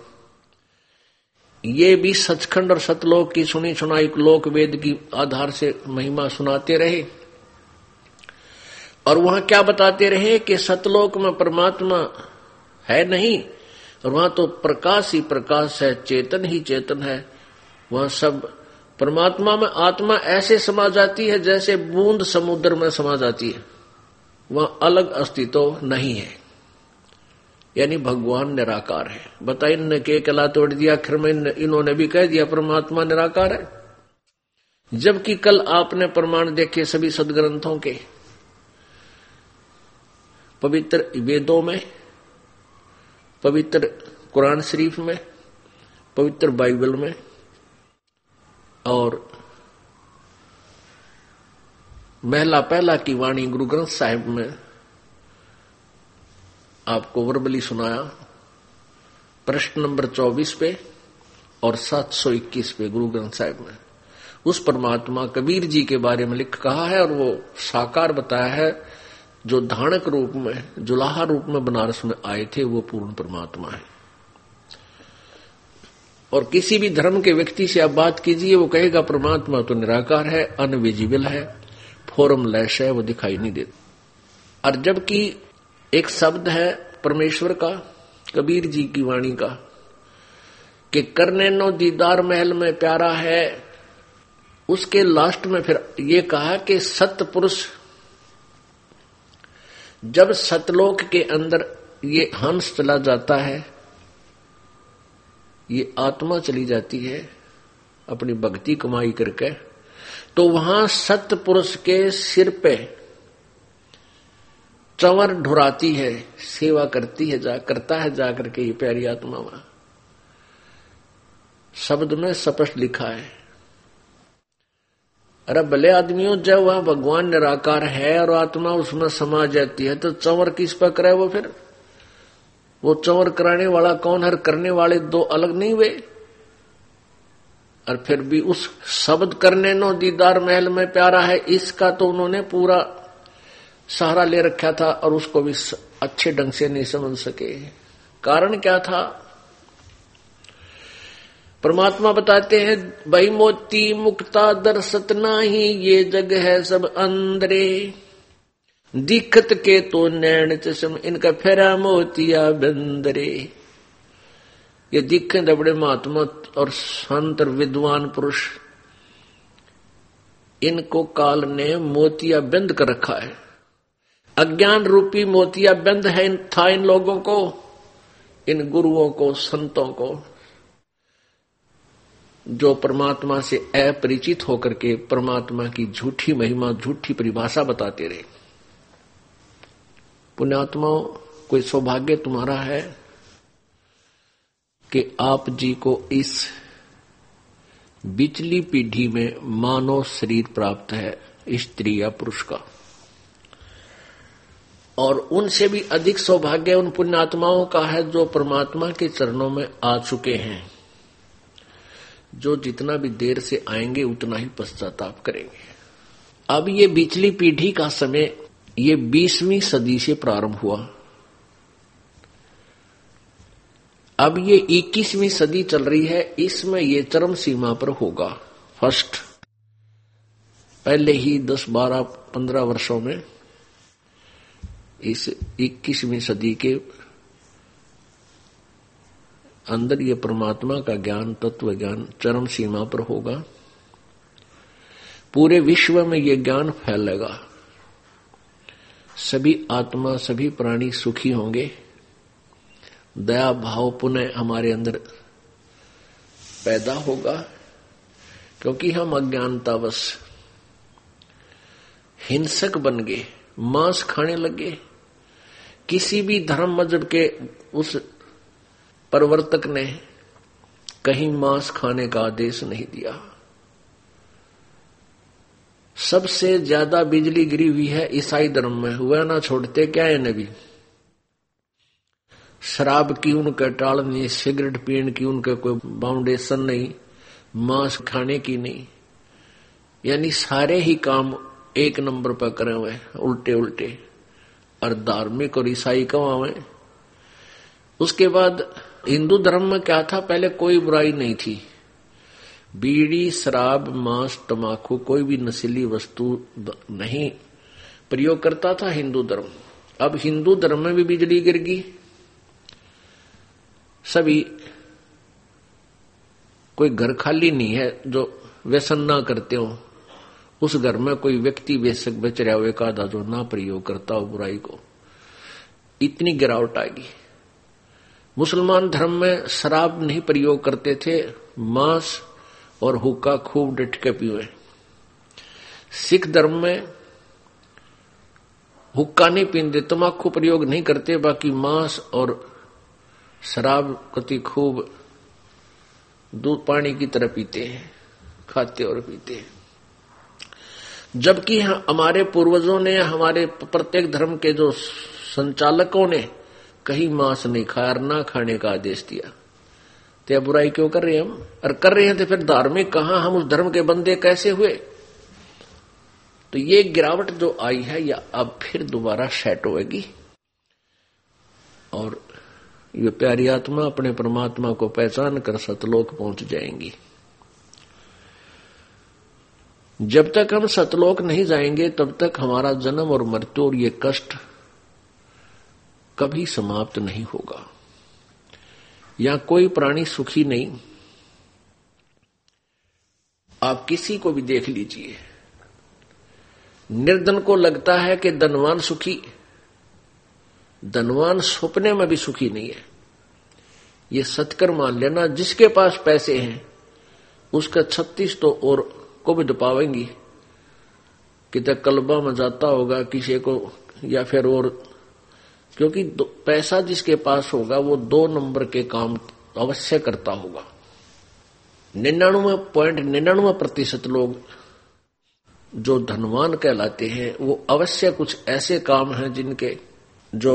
ये भी सचखंड और सतलोक की सुनी सुनाई लोक वेद की आधार से महिमा सुनाते रहे। और वहां क्या बताते रहे कि सतलोक में परमात्मा है नहीं, और वहां तो प्रकाश ही प्रकाश है, चेतन ही चेतन है। वहां सब परमात्मा में आत्मा ऐसे समा जाती है जैसे बूंद समुद्र में समा जाती है, वहां अलग अस्तित्व नहीं है, यानी भगवान निराकार है। बताइए, इनने के कला तोड़ दिया, आखिर में इन्होंने भी कह दिया परमात्मा निराकार है। जबकि कल आपने प्रमाण देखे सभी सदग्रंथों के, पवित्र वेदों में, पवित्र कुरान शरीफ में, पवित्र बाइबल में और महला पहला की वाणी गुरु ग्रंथ साहिब में आपको वर्बली सुनाया, प्रश्न नंबर चौबीस पे और सात सौ इक्कीस पे गुरु ग्रंथ साहिब में उस परमात्मा कबीर जी के बारे में लिख कहा है और वो साकार बताया है, जो धानक रूप में, जुलाहा रूप में बनारस में आए थे, वो पूर्ण परमात्मा है। और किसी भी धर्म के व्यक्ति से आप बात कीजिए, वो कहेगा परमात्मा तो निराकार है, अनविजिबल है, फॉर्मलेस है, वो दिखाई नहीं देता। और जबकि एक शब्द है परमेश्वर का, कबीर जी की वाणी का, कि करने नो दीदार महल में प्यारा है, उसके लास्ट में फिर ये कहा कि सतपुरुष, जब सतलोक के अंदर ये हंस चला जाता है, ये आत्मा चली जाती है अपनी भक्ति कमाई करके, तो वहां सतपुरुष के सिर पे चंवर ढुराती है, सेवा करती है, जा करता है जा करके ये प्यारी आत्मा। वहां शब्द में स्पष्ट लिखा है। अरे भले आदमियों, जब वह भगवान निराकार है और आत्मा उसमें समा जाती है, तो चंवर किस पर करे वो? फिर वो चंवर कराने वाला कौन है? करने वाले दो अलग नहीं हुए? और फिर भी उस शब्द करने नो दीदार महल में प्यारा है, इसका तो उन्होंने पूरा सहारा ले रखा था और उसको भी अच्छे ढंग से नहीं समझ सके। कारण क्या था? परमात्मा बताते हैं, भाई मोती मुक्ता दर्शत नाही, ये जग है सब अंदरे, दिखत के तो नैन चश्म, इनका फेरा मोतिया बंदरे। ये दिखे दबड़े महात्मा और संत विद्वान पुरुष, इनको काल ने मोतिया बंद कर रखा है। अज्ञान रूपी मोतिया बंद है इन, था इन लोगों को, इन गुरुओं को, संतों को, जो परमात्मा से अपरिचित होकर के परमात्मा की झूठी महिमा, झूठी परिभाषा बताते रहे। पुण्यात्माओं, कोई सौभाग्य तुम्हारा है कि आप जी को इस बिचली पीढ़ी में मानव शरीर प्राप्त है, स्त्री या पुरुष का। और उनसे भी अधिक सौभाग्य उन पुण्यात्माओं का है जो परमात्मा के चरणों में आ चुके हैं, जो जितना भी देर से आएंगे उतना ही पश्चाताप करेंगे। अब ये बिचली पीढ़ी का समय ये बीसवीं सदी से प्रारंभ हुआ, अब ये इक्कीसवीं सदी चल रही है, इसमें ये चरम सीमा पर होगा। फर्स्ट पहले ही दस बारह पंद्रह वर्षों में इस इक्कीसवीं सदी के अंदर ये परमात्मा का ज्ञान, तत्व ज्ञान चरम सीमा पर होगा। पूरे विश्व में ये ज्ञान फैलेगा, सभी आत्मा, सभी प्राणी सुखी होंगे, दया भाव पुनः हमारे अंदर पैदा होगा, क्योंकि हम अज्ञानतावश हिंसक बन गए, मांस खाने लगे। किसी भी धर्म मजहब के उस प्रवर्तक ने कहीं मांस खाने का आदेश नहीं दिया। सबसे ज्यादा बिजली गिरी हुई है ईसाई धर्म में, हुआ ना छोड़ते क्या है नबी। शराब की उनका टाल नहीं, सिगरेट पीने की उनका कोई बाउंडेशन नहीं, मांस खाने की नहीं, यानी सारे ही काम एक नंबर पर करे हुए उल्टे उल्टे, और धार्मिक और ईसाई कमावे। उसके बाद हिंदू धर्म में क्या था? पहले कोई बुराई नहीं थी, बीड़ी, शराब, मांस, तमाकू, कोई भी नशीली वस्तु नहीं प्रयोग करता था हिंदू धर्म। अब हिंदू धर्म में भी बिजली गिर गई, सभी कोई घर खाली नहीं है जो व्यसन ना करते हो। उस घर में कोई व्यक्ति बेशक बच रहा हो एक आधा जो ना प्रयोग करता हो बुराई को। इतनी गिरावट आ गई। मुसलमान धर्म में शराब नहीं प्रयोग करते थे, मांस और हुक्का खूब डट के पीवे। सिख धर्म में हुक्का नहीं पीते, तम्बाकू प्रयोग नहीं करते, बाकी मांस और शराब कति खूब दूध पानी की तरह पीते हैं, खाते और पीते हैं। जबकि हमारे पूर्वजों ने, हमारे प्रत्येक धर्म के जो संचालकों ने कहीं मांस नहीं खाया और ना खाने का आदेश दिया। तो यह बुराई क्यों कर रहे हैं हम? और कर रहे हैं तो फिर धार्मिक कहां, हम उस धर्म के बंदे कैसे हुए? तो ये गिरावट जो आई है या अब फिर दोबारा सेट होगी और ये प्यारी आत्मा अपने परमात्मा को पहचान कर सतलोक पहुंच जाएंगी। जब तक हम सतलोक नहीं जाएंगे तब तक हमारा जन्म और मृत्यु और ये कष्ट कभी समाप्त नहीं होगा। या कोई प्राणी सुखी नहीं। आप किसी को भी देख लीजिए, निर्धन को लगता है कि धनवान सुखी, धनवान सपने में भी सुखी नहीं है। ये सत्कर मान लेना, जिसके पास पैसे हैं उसका छत्तीस तो और को भी दबावेंगी, कितने कल्बा में जाता होगा किसी को, या फिर और, क्योंकि पैसा जिसके पास होगा वो दो नंबर के काम अवश्य करता होगा। निन्यानवे पॉइंट निन्यानवे प्रतिशत लोग जो धनवान कहलाते हैं वो अवश्य कुछ ऐसे काम हैं जिनके जो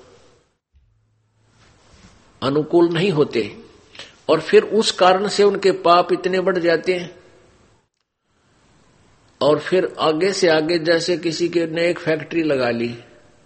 अनुकूल नहीं होते, और फिर उस कारण से उनके पाप इतने बढ़ जाते हैं। और फिर आगे से आगे, जैसे किसी के ने एक फैक्ट्री लगा ली,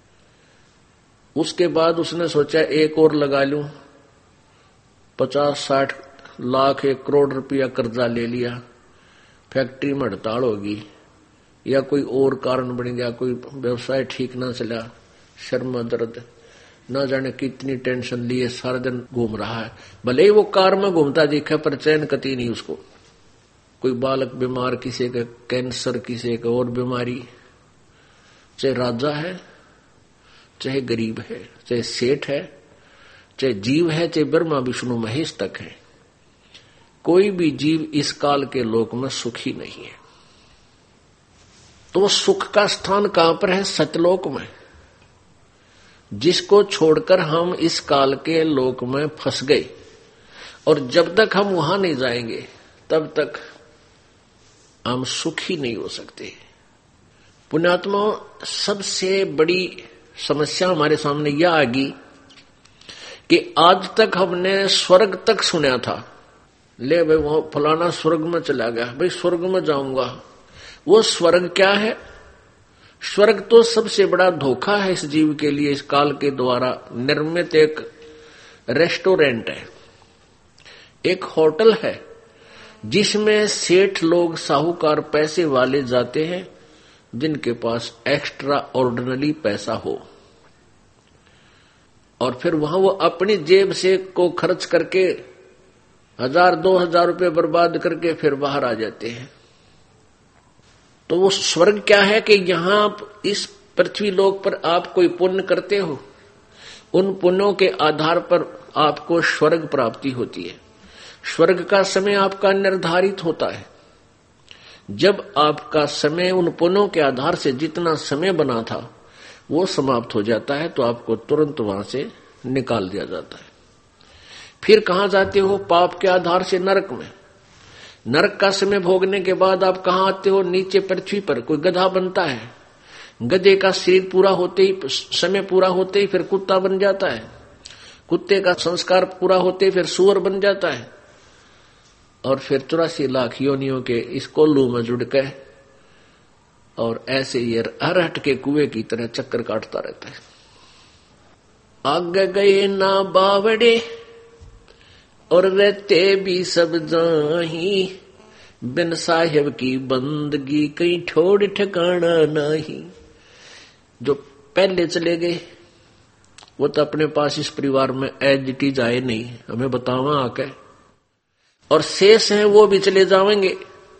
उसके बाद उसने सोचा एक और लगा लूं, पचास साठ लाख एक करोड़ रुपया कर्जा ले लिया, फैक्ट्री में हड़ताल होगी या कोई और कारण बन गया, कोई व्यवसाय ठीक ना चला, शर्म दर्द, ना जाने कितनी टेंशन लिए, सारा दिन घूम रहा है। भले ही वो कार में घूमता दिखा पर चैन कती नहीं उसको। कोई बालक बीमार, किसी का कैंसर, किसी का और बीमारी, चाहे राजा है चाहे गरीब है, चाहे सेठ है, चाहे जीव है, चाहे ब्रह्मा विष्णु महेश तक है, कोई भी जीव इस काल के लोक में सुखी नहीं है। तो सुख का स्थान कहां पर है? सतलोक में, जिसको छोड़कर हम इस काल के लोक में फंस गए। और जब तक हम वहां नहीं जाएंगे तब तक हम सुखी नहीं हो सकते। पुण्यात्मा, सबसे बड़ी समस्या हमारे सामने यह आ गई कि आज तक हमने स्वर्ग तक सुना था, ले भाई वहां फलाना स्वर्ग में चला गया, भाई स्वर्ग में जाऊंगा। वो स्वर्ग क्या है? स्वर्ग तो सबसे बड़ा धोखा है इस जीव के लिए, इस काल के द्वारा निर्मित एक रेस्टोरेंट है, एक होटल है, जिसमें सेठ लोग, साहूकार, पैसे वाले जाते हैं जिनके पास एक्स्ट्रा ऑर्डिनरी पैसा हो, और फिर वहां वो अपनी जेब से को खर्च करके हजार दो हजार रुपये बर्बाद करके फिर बाहर आ जाते हैं। तो वो स्वर्ग क्या है कि यहां इस पृथ्वी लोक पर आप कोई पुण्य करते हो, उन पुण्यों के आधार पर आपको स्वर्ग प्राप्ति होती है। स्वर्ग का समय आपका निर्धारित होता है। जब आपका समय उन पुण्यों के आधार से जितना समय बना था वो समाप्त हो जाता है तो आपको तुरंत वहां से निकाल दिया जाता है। फिर कहां जाते हो? पाप के आधार से नरक में। नरक का समय भोगने के बाद आप कहां आते हो? नीचे पृथ्वी पर। कोई गधा बनता है, गधे का शरीर पूरा होते ही, समय पूरा होते ही फिर कुत्ता बन जाता है, कुत्ते का संस्कार पूरा होते ही फिर सुअर बन जाता है, और फिर चौरासी लाख योनियों के इस कोल्लू में जुड़ के और ऐसे ये अरहट के कुएं की तरह चक्कर काटता रहता है। आगे गए ना बावड़े और रहते भी सब जाही, बिन साहिब की बंदगी कहीं ठोड़ ठिकाना नहीं। जो पहले चले गए वो तो अपने पास इस परिवार में एज इट इज आए नहीं, हमें बतावा आके, और शेष हैं वो भी चले जाएंगे,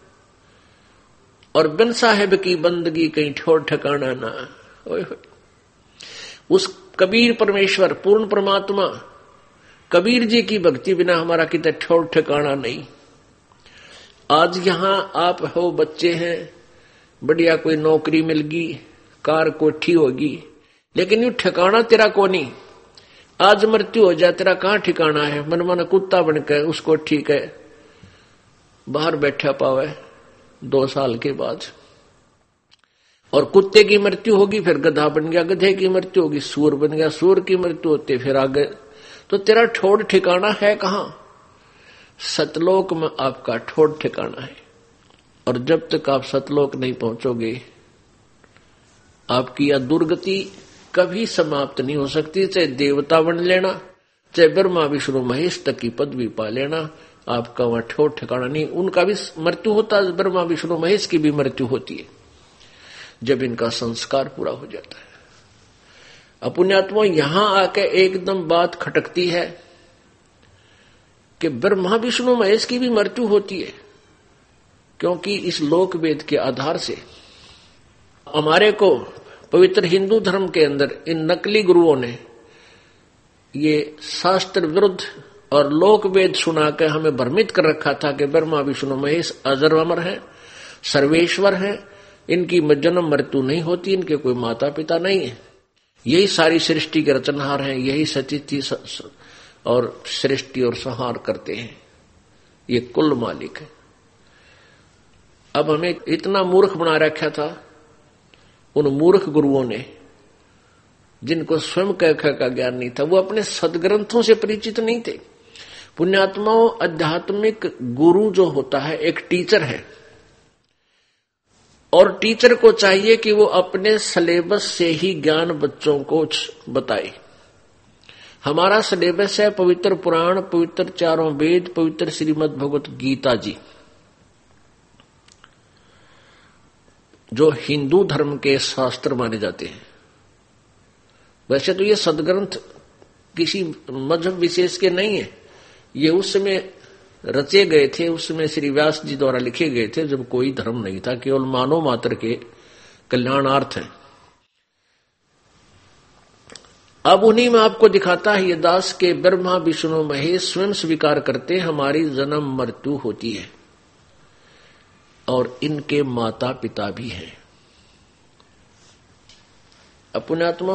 और बिन साहिब की बंदगी कहीं ठोड़ ठिकाना ना। ओए होए, उस कबीर परमेश्वर पूर्ण परमात्मा कबीर जी की भक्ति बिना हमारा कितना ठोड़ ठिकाना नहीं। आज यहां आप हो, बच्चे हैं, बढ़िया कोई नौकरी मिल गई, कार कोठी होगी, लेकिन यू ठिकाना तेरा को नहीं। आज मृत्यु हो जाए तेरा कहां ठिकाना है? मन मन कुत्ता बनकर उसको ठीक है बाहर बैठा पावे दो साल के बाद, और कुत्ते की मृत्यु होगी फिर गधा बन गया, गधे की मृत्यु होगी सूर बन गया, सूर की मृत्यु होती फिर आगे। तो तेरा ठोड़ ठिकाना है कहां? सतलोक में आपका ठोड़ ठिकाना है। और जब तक आप सतलोक नहीं पहुंचोगे आपकी यह दुर्गति कभी समाप्त नहीं हो सकती। चाहे देवता बन लेना, चाहे ब्रह्मा विष्णु महेश तक की पदवी पा लेना, आपका वहां ठोड़ ठिकाना नहीं। उनका भी मृत्यु होता है, ब्रह्मा विष्णु महेश की भी मृत्यु होती है जब इनका संस्कार पूरा हो जाता है। अपुण्यात्मा यहां आके एकदम बात खटकती है कि ब्रह्मा विष्णु महेश की भी मृत्यु होती है, क्योंकि इस लोक वेद के आधार से हमारे को पवित्र हिंदू धर्म के अंदर इन नकली गुरुओं ने ये शास्त्र विरुद्ध और लोक वेद सुनाकर हमें भ्रमित कर रखा था कि ब्रह्मा विष्णु महेश अजर अमर है, सर्वेश्वर है, इनकी जन्म मृत्यु नहीं होती, इनके कोई माता पिता नहीं है, यही सारी सृष्टि के रचनहार हैं, यही सचिति और सृष्टि और संहार करते हैं, ये कुल मालिक है। अब हमें इतना मूर्ख बना रखा था उन मूर्ख गुरुओं ने, जिनको स्वयं कह का ज्ञान नहीं था, वो अपने सदग्रंथों से परिचित नहीं थे। पुण्यात्माओं, आध्यात्मिक गुरु जो होता है एक टीचर है, और टीचर को चाहिए कि वो अपने सिलेबस से ही ज्ञान बच्चों को बताए। हमारा सिलेबस है पवित्र पुराण, पवित्र चारों वेद, पवित्र श्रीमद् भगवत गीता जी, जो हिंदू धर्म के शास्त्र माने जाते हैं। वैसे तो ये सदग्रंथ किसी मजहब विशेष के नहीं है, ये उस समय रचे गए थे, उस समय श्री व्यास जी द्वारा लिखे गए थे जब कोई धर्म नहीं था, केवल मानव मात्र के कल्याणार्थ है। अब उन्हीं में आपको दिखाता है ये दास के ब्रह्मा विष्णु महेश स्वयं स्वीकार करते हमारी जन्म मृत्यु होती है, और इनके माता पिता भी हैं। अपनात्मा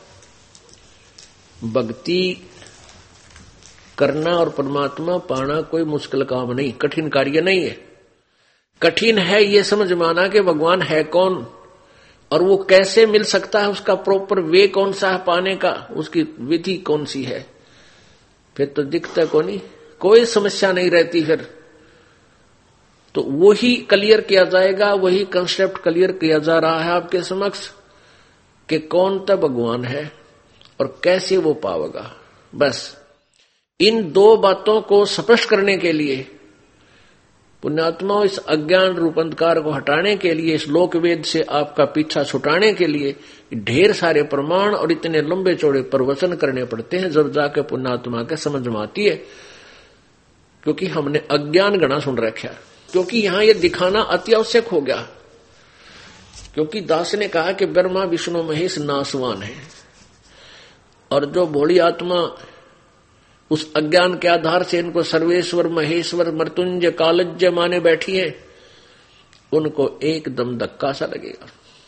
भक्ति करना और परमात्मा पाना कोई मुश्किल काम नहीं, कठिन कार्य नहीं है। कठिन है ये समझ माना कि भगवान है कौन और वो कैसे मिल सकता है, उसका प्रॉपर वे कौन सा है पाने का, उसकी विधि कौन सी है, फिर तो दिखता को नहीं, कोई समस्या नहीं रहती। फिर तो वही क्लियर किया जाएगा, वही कंसेप्ट क्लियर किया जा रहा है आपके समक्ष कि कौन तो भगवान है और कैसे वो पावेगा। बस इन दो बातों को स्पष्ट करने के लिए पुण्यात्माओं, इस अज्ञान रूप अंधकार को हटाने के लिए, इस लोक वेद से आपका पीछा छुटाने के लिए ढेर सारे प्रमाण और इतने लंबे चौड़े प्रवचन करने पड़ते हैं, जब जाके पुण्यात्मा के समझ में आती है। क्योंकि हमने अज्ञान गणा सुन रखा, क्योंकि यहां यह दिखाना अति आवश्यक हो गया। क्योंकि दास ने कहा कि ब्रह्मा विष्णु महेश नासवान है, और जो भोली आत्मा उस अज्ञान के आधार से इनको सर्वेश्वर महेश्वर मृत्युंजय कालज्य माने बैठी है, उनको एकदम धक्का सा लगेगा,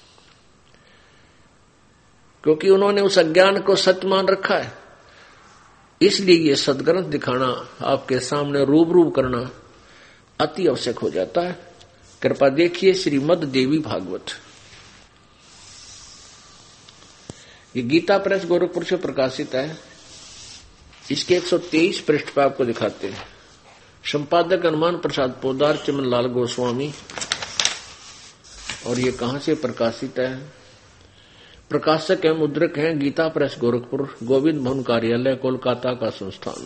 क्योंकि उन्होंने उस अज्ञान को सत्य मान रखा है। इसलिए ये सदग्रंथ दिखाना, आपके सामने रूबरू करना अति आवश्यक हो जाता है। कृपा देखिए श्रीमद् देवी भागवत, ये गीता प्रेस गोरखपुर से प्रकाशित है। इसके एक सौ तेईस पृष्ठ पर आपको दिखाते हैं। संपादक हनुमान प्रसाद पोदार, चमन लाल गोस्वामी। और ये कहां से प्रकाशित है? प्रकाशक है, मुद्रक है गीता प्रेस गोरखपुर, गोविंद भवन कार्यालय कोलकाता का संस्थान।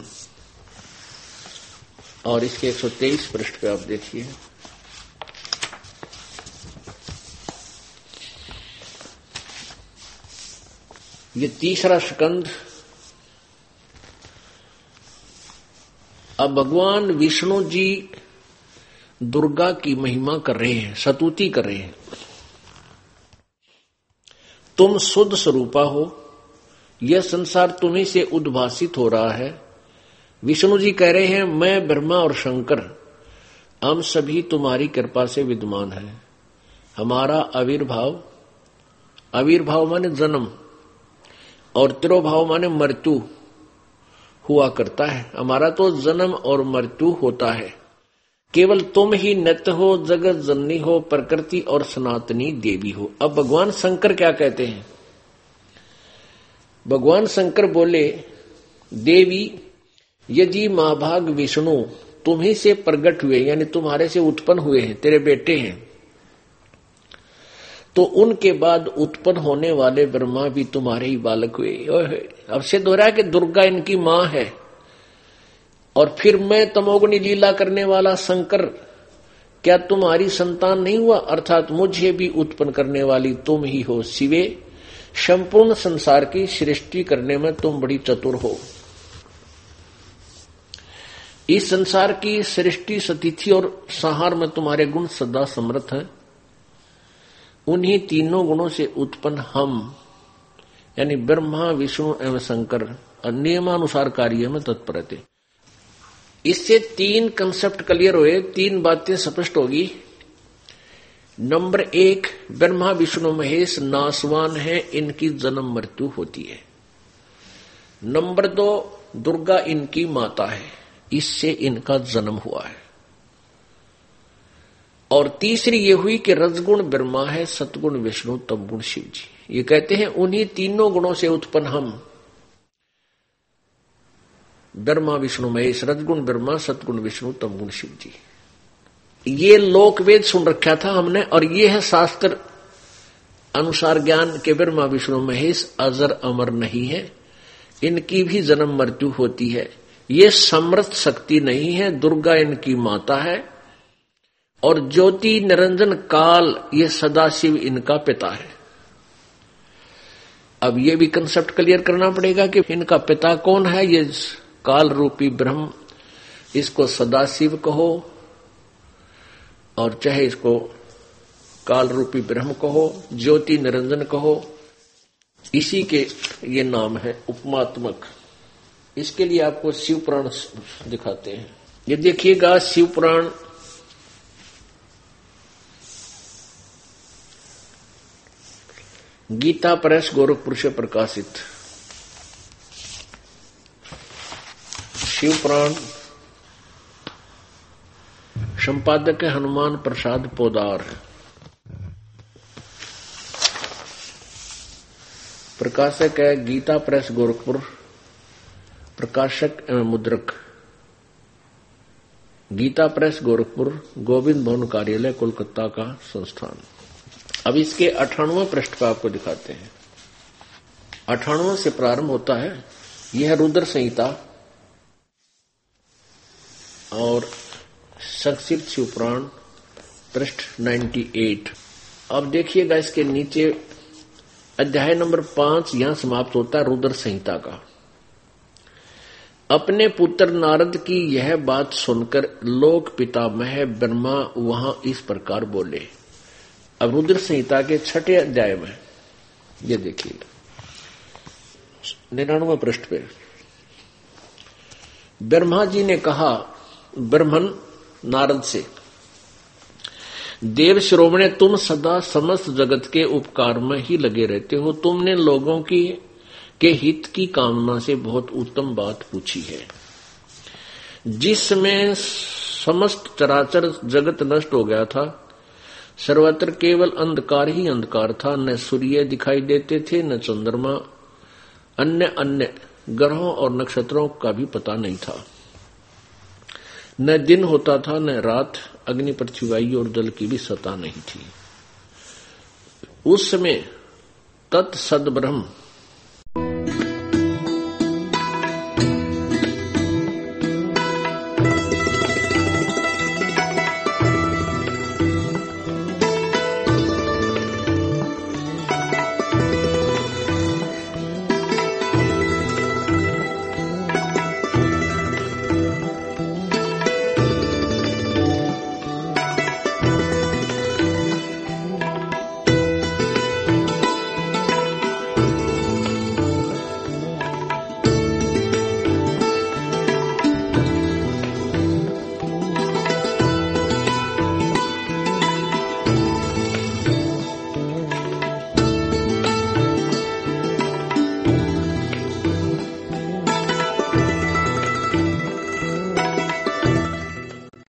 और इसके एक सौ तेईस पृष्ठ पे आप देखिए, ये तीसरा स्कंद। अब भगवान विष्णु जी दुर्गा की महिमा कर रहे हैं, स्तुति कर रहे हैं। तुम शुद्ध स्वरूपा हो, यह संसार तुम्ही से उद्भासित हो रहा है। विष्णु जी कह रहे हैं, मैं ब्रह्मा और शंकर हम सभी तुम्हारी कृपा से विद्यमान है। हमारा आविर्भाव, आविर्भाव माने जन्म और तिरोभाव माने मृत्यु हुआ करता है। हमारा तो जन्म और मृत्यु होता है। केवल तुम ही नित्य हो, जगत जननी हो, प्रकृति और सनातनी देवी हो। अब भगवान शंकर क्या कहते हैं? भगवान शंकर बोले, देवी यदि महाभाग विष्णु तुम्ही से प्रकट हुए, यानी तुम्हारे से उत्पन्न हुए हैं, तेरे बेटे हैं, तो उनके बाद उत्पन्न होने वाले ब्रह्मा भी तुम्हारे ही बालक हुए। अब सिद्ध हो रहा है कि दुर्गा इनकी मां है, और फिर मैं तमोगुणी लीला करने वाला शंकर क्या तुम्हारी संतान नहीं हुआ? अर्थात मुझे भी उत्पन्न करने वाली तुम ही हो शिवे। संपूर्ण संसार की सृष्टि करने में तुम बड़ी चतुर हो। इस संसार की सृष्टि, स्थिति और संहार में तुम्हारे गुण सदा समर्थ हैं। उन्हीं तीनों गुणों से उत्पन्न हम, यानी ब्रह्मा, विष्णु एवं शंकर नियमानुसार कार्य में तत्पर थे। इससे तीन कंसेप्ट क्लियर हुए, तीन बातें स्पष्ट होगी। नंबर एक, ब्रह्मा विष्णु महेश नासवान है, इनकी जन्म मृत्यु होती है। नंबर दो, दुर्गा इनकी माता है, इससे इनका जन्म हुआ है। और तीसरी ये हुई कि रजगुण ब्रह्मा है, सतगुण विष्णु, तमगुण शिव जी। ये कहते हैं उन्हीं तीनों गुणों से उत्पन्न हम, ब्रह्मा विष्णु महेश, रजगुण ब्रह्मा, सतगुण विष्णु, तमगुण शिव जी। ये लोकवेद सुन रखा था हमने, और ये है शास्त्र अनुसार ज्ञान के ब्रह्मा विष्णु महेश अजर अमर नहीं है, इनकी भी जन्म मृत्यु होती है। ये समर्थ शक्ति नहीं है, दुर्गा इनकी माता है, और ज्योति निरंजन काल ये सदाशिव इनका पिता है। अब ये भी कंसेप्ट क्लियर करना पड़ेगा कि इनका पिता कौन है। ये काल रूपी ब्रह्म, इसको सदाशिव कहो और चाहे इसको काल रूपी ब्रह्म कहो, ज्योति निरंजन कहो, इसी के ये नाम है उपमात्मक। इसके लिए आपको शिव पुराण दिखाते हैं। ये देखिएगा, शिव पुराण गीता प्रेस गोरखपुर से प्रकाशित शिव पुराण, संपादक है हनुमान प्रसाद पोदार, प्रकाशक है गीता प्रेस गोरखपुर, प्रकाशक एवं मुद्रक गीता प्रेस गोरखपुर, गोविंद भवन कार्यालय कोलकाता का संस्थान। अब इसके अठानवें पृष्ठ पर आपको दिखाते हैं। अठानवे से प्रारंभ होता है। यह रुद्र संहिता और संक्षिप्त शिव पुराण पृष्ठ अट्ठानवे। अब देखिएगा इसके नीचे अध्याय नंबर पांच यहां समाप्त होता है रुद्र संहिता का। अपने पुत्र नारद की यह बात सुनकर लोक पितामह ब्रह्मा वहां इस प्रकार बोले। अब रुद्र संहिता के छठे अध्याय में ये देखिए निन्यानवे पृष्ठ पे ब्रह्मा जी ने कहा ब्रह्मन नारद से, देव श्रोमणे, तुम सदा समस्त जगत के उपकार में ही लगे रहते हो। तुमने लोगों की के हित की कामना से बहुत उत्तम बात पूछी है। जिसमें समस्त चराचर जगत नष्ट हो गया था, सर्वत्र केवल अंधकार ही अंधकार था। न सूर्य दिखाई देते थे, न चंद्रमा, अन्य अन्य ग्रहों और नक्षत्रों का भी पता नहीं था। न दिन होता था, न रात। अग्नि, पृथ्वी, वायु और जल की भी सत्ता नहीं थी। उस समय तत्सद ब्रह्म